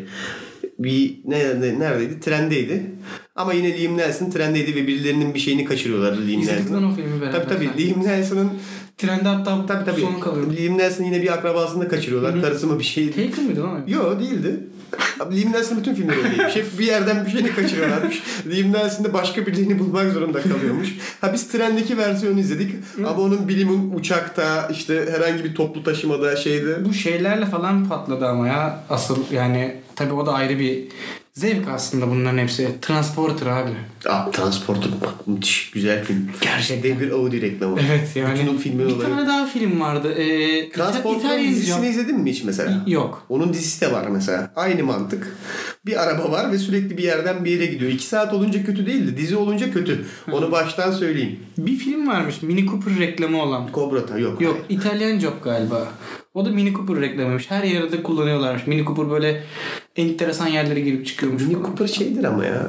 Bir ne, neredeydi? Trendeydi. Ama yine Liam Neeson trendeydi ve birilerinin bir şeyini kaçırıyorlardı Liam Neeson'ın. İzledik lan o filmi beraber. Tabii tabii. Liam Neeson'ın trende hatta tabii, tabii. sonu kalıyor. Liam Neeson'ın yine bir akrabasını da kaçırıyorlar. Hı-hı. Karısı mı bir şeydi. Taken mıydı lan? Yok değildi. Liam Neeson'ın bütün filmleri öyleymiş. Hep bir yerden bir şeyini kaçırıyorlarmış. Liam Neeson da başka birilerini bulmak zorunda kalıyormuş. Ha biz trendeki versiyonu izledik. Hı. Ama onun bilimin uçakta işte herhangi bir toplu taşımada şeydi. Bu şeylerle falan patladı ama ya. Asıl yani tabii o da ayrı bir zevk aslında bunların hepsi. Transporter abi. Aa, Transporter müthiş güzel film. Gerçekten. Bir Audi reklamı. Evet yani. Bütün filmi bir olarak. tane daha film vardı. Ee, Transporter'ın dizisini izledin mi hiç mesela? Yok. Onun dizisi de var mesela. Aynı mantık. Bir araba var ve sürekli bir yerden bir yere gidiyor. İki saat olunca kötü değildi. Dizi olunca kötü. Onu baştan söyleyeyim. Bir film varmış. Mini Cooper reklamı olan. Cobra yok. Yok. Hayır. İtalyan Job galiba. O da Mini Cooper reklamıymış. Her yerde kullanıyorlarmış. Mini Cooper böyle enteresan yerlere girip çıkıyormuş. Mini Cooper şeydir ama ya.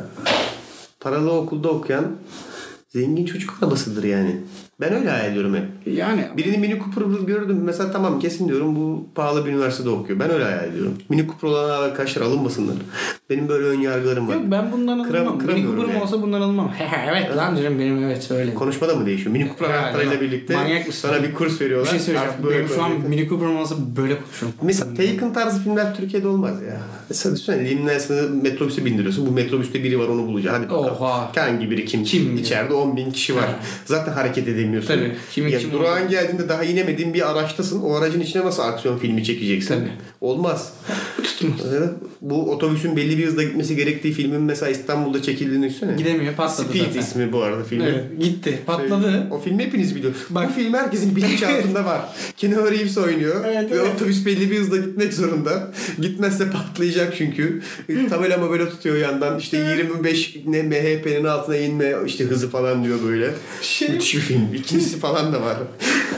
Paralı okulda okuyan zengin çocuk arabasıdır yani. Ben öyle hayal ediyorum hep. Yani birini Mini Cooper gördüm. Mesela tamam kesin diyorum bu pahalı bir üniversitede okuyor. Ben öyle hayal ediyorum. Mini Cooper olan arkadaşlar alınmasınlar. Benim böyle ön yargılarım var. Yok ben bundan alınmam. Mini Cooper'ım yani. Olsa bundan alınmam. evet lan canım benim evet öyle. Konuşmada mı değişiyor? Mini Cooper anahtarıyla birlikte sana bir kurs veriyorlar. Bir şey söyleyeceğim. Benim şu an Mini Cooper'ım olsa böyle konuşurum. Mesela Taken tarzı filmler Türkiye'de olmaz ya. Mesela düşünsene Liam Neeson'ı metrobüse bindiriyorsun. Bu metrobüste biri var onu bulacak. Hadi bakalım. Oha. Hangi biri kim? Kim? İçeride on bin kişi var. Ha. Zaten hareket edemiyorsun. Tabii. Kimin ya kim durağın oldu? Geldiğinde daha inemediğin bir araçtasın. O aracın içine nasıl aksiyon filmi çekeceksin? Tabii. Olmaz. Tutmaz. Bu otobüsün belli bir hızda gitmesi gerektiği filmin mesela İstanbul'da çekildiğini düşünsene. Gidemiyor. Patladı Speed zaten. ismi bu arada filmin. Evet. Gitti. Patladı. Şey, o filmi hepiniz biliyorsunuz. Bak, bu film herkesin bilinçaltında var. Keanu Reeves oynuyor. Evet, ve evet. Otobüs belli bir hızda gitmek zorunda. Gitmezse patlayacak çünkü. Tabela böyle tutuyor yandan. İşte yirmi beş ne M H P'nin altına inme işte hızı falan diyor böyle. Şey... Müthiş bir film. İkincisi falan da var.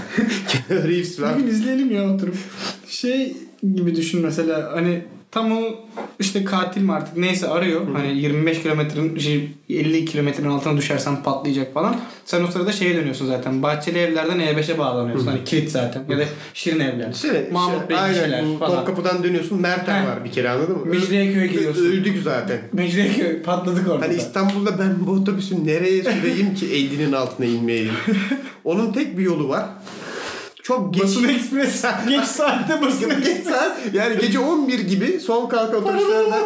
Keanu Reeves var. Bugün izleyelim ya oturup. Şey gibi düşün mesela hani tam o işte katil mi artık neyse arıyor. Hı. Hani yirmi beş kilometrenin şey elli kilometrenin altına düşersen patlayacak falan. Sen o sırada şeye dönüyorsun zaten. Bahçeli evlerden E beşe bağlanıyorsun. Hı. Hani kilit zaten. Ya da Şirin evler. Evet, Mahmut Bey şeyler falan. Topkapı'dan dönüyorsun. Mertem var bir kere anladın mı? Mecidiyeköy'e gidiyorsun. Öldük zaten. Mecidiyeköy patladık orada. Hani İstanbul'da ben bu otobüsü nereye süreyim ki ellinin altına inmeyeyim. Onun tek bir yolu var. Çok geç. Basın Ekspres. Geç saatte basın Geç saat. Yani gece on bir gibi son kalka otobüslerden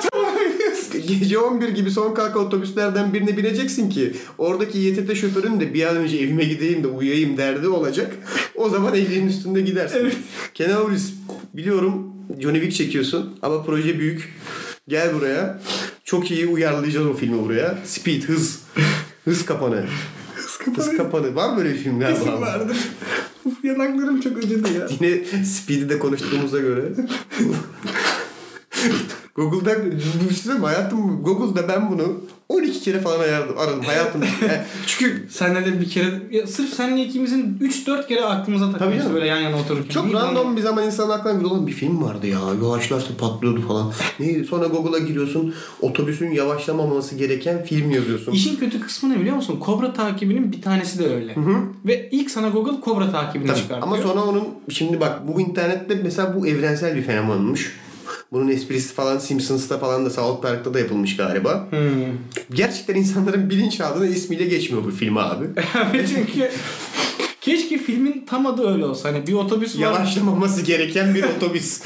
gece on bir gibi son kalka otobüslerden birine bineceksin ki oradaki Y T T şoförün de bir an önce evime gideyim de uyuyayım derdi olacak. O zaman elinin üstünde gidersin. Evet. Keanu Reeves biliyorum Johnny Wick çekiyorsun ama proje büyük. Gel buraya. Çok iyi uyarlayacağız o filmi buraya. Speed, hız. Hız kapanı. Hız kapanı. Hız kapanı. Var mı böyle bir film galiba? Kesin vardır. Uf, yanaklarım çok acıdı ya. Yine Speed'i de konuştuğumuza göre. Google'da bu size hayatım Google'da ben bunu on iki kere falan aradım, aradım hayatım. Yani çünkü senle de bir kere ya sırf senle ikimizin üç dört kere aklımıza takılmıştı böyle yan yana otururken. Çok Neydi random onu? bir zaman insanın aklına geliyor olan bir film vardı ya. Yavaşlarsa patlıyordu falan. Ne? Sonra Google'a giriyorsun. Otobüsün yavaşlamaması gereken film yazıyorsun. İşin kötü kısmı ne biliyor musun? Kobra takibinin bir tanesi de öyle. Hı hı. Ve ilk sana Google Kobra takibini Tabii. çıkartıyor. Ama sonra onun şimdi bak bu internette mesela bu evrensel bir fenomenmiş. Bunun esprisi falan Simpsons'ta falan da South Park'ta da yapılmış galiba. Hmm. Gerçekten insanların bilinçaltına ismiyle geçmiyor bu film abi. Evet çünkü keşke filmin tam adı öyle olsa. Hani bir otobüs var. Yavaşlamaması gereken bir otobüs.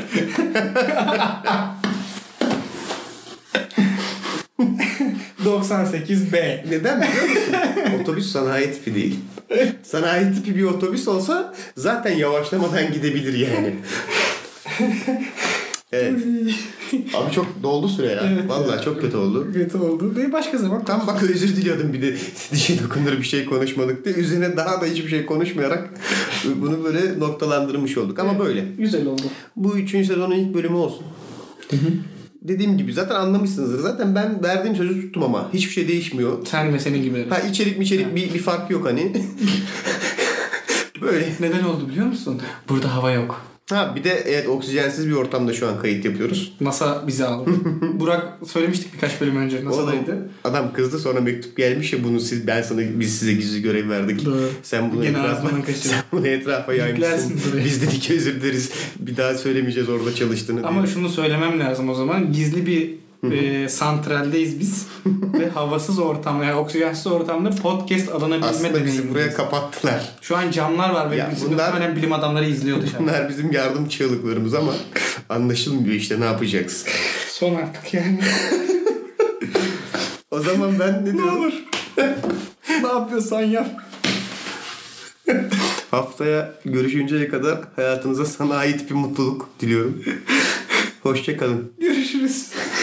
doksan sekiz B. Neden biliyor musun? Otobüs sanayi tipi değil. Sanayi tipi bir otobüs olsa zaten yavaşlamadan gidebilir yani. Evet. Abi çok doldu süre ya. Evet vallahi ya. çok kötü oldu. Kötü oldu. Bir başka zaman. Tam bak özür diliyordum bir de dişe dokunur bir şey konuşmadık diye. Üzerine daha da hiçbir şey konuşmayarak bunu böyle noktalandırmış olduk. Ama böyle. Güzel oldu. Bu üçüncü sezonun ilk bölümü olsun. Hı hı. Dediğim gibi zaten anlamışsınızdır. Zaten ben verdiğim sözü tuttum ama. Hiçbir şey değişmiyor. Sen ve senin gibiler. Ha içerik mi içerik bir, bir fark yok hani. Böyle. Neden oldu biliyor musun? Burada hava yok. Ha bir de evet oksijensiz bir ortamda şu an kayıt yapıyoruz. NASA bizi aldı. Burak söylemiştik birkaç bölüm önce NASA'daydı. Oğlum, adam kızdı sonra mektup gelmiş ya bunu siz ben sana biz size gizli görev verdik. Doğru. Sen bunu Gene etrafa, sen bunu etrafa yaymışsın. Biz dedik özür dileriz. Bir daha söylemeyeceğiz orada çalıştığını diye. Ama şunu söylemem lazım o zaman. Gizli bir e, santraldeyiz biz. Ve havasız ortamda yani oksijensiz ortamda podcast alınabilme aslında bizi deneyimiz. buraya kapattılar. Şu an camlar var ve Ya bizim bunlar- muhtemelen bilim adamları izliyor dışarıda. Bunlar bizim yardım çığlıklarımız ama anlaşılmıyor işte ne yapacaksın. Son artık yani. O zaman ben ne Ne diyorum? olur. Ne yapıyorsan yap. Haftaya görüşünceye kadar hayatınıza sanayi tipi mutluluk diliyorum. Hoşça kalın. Görüşürüz.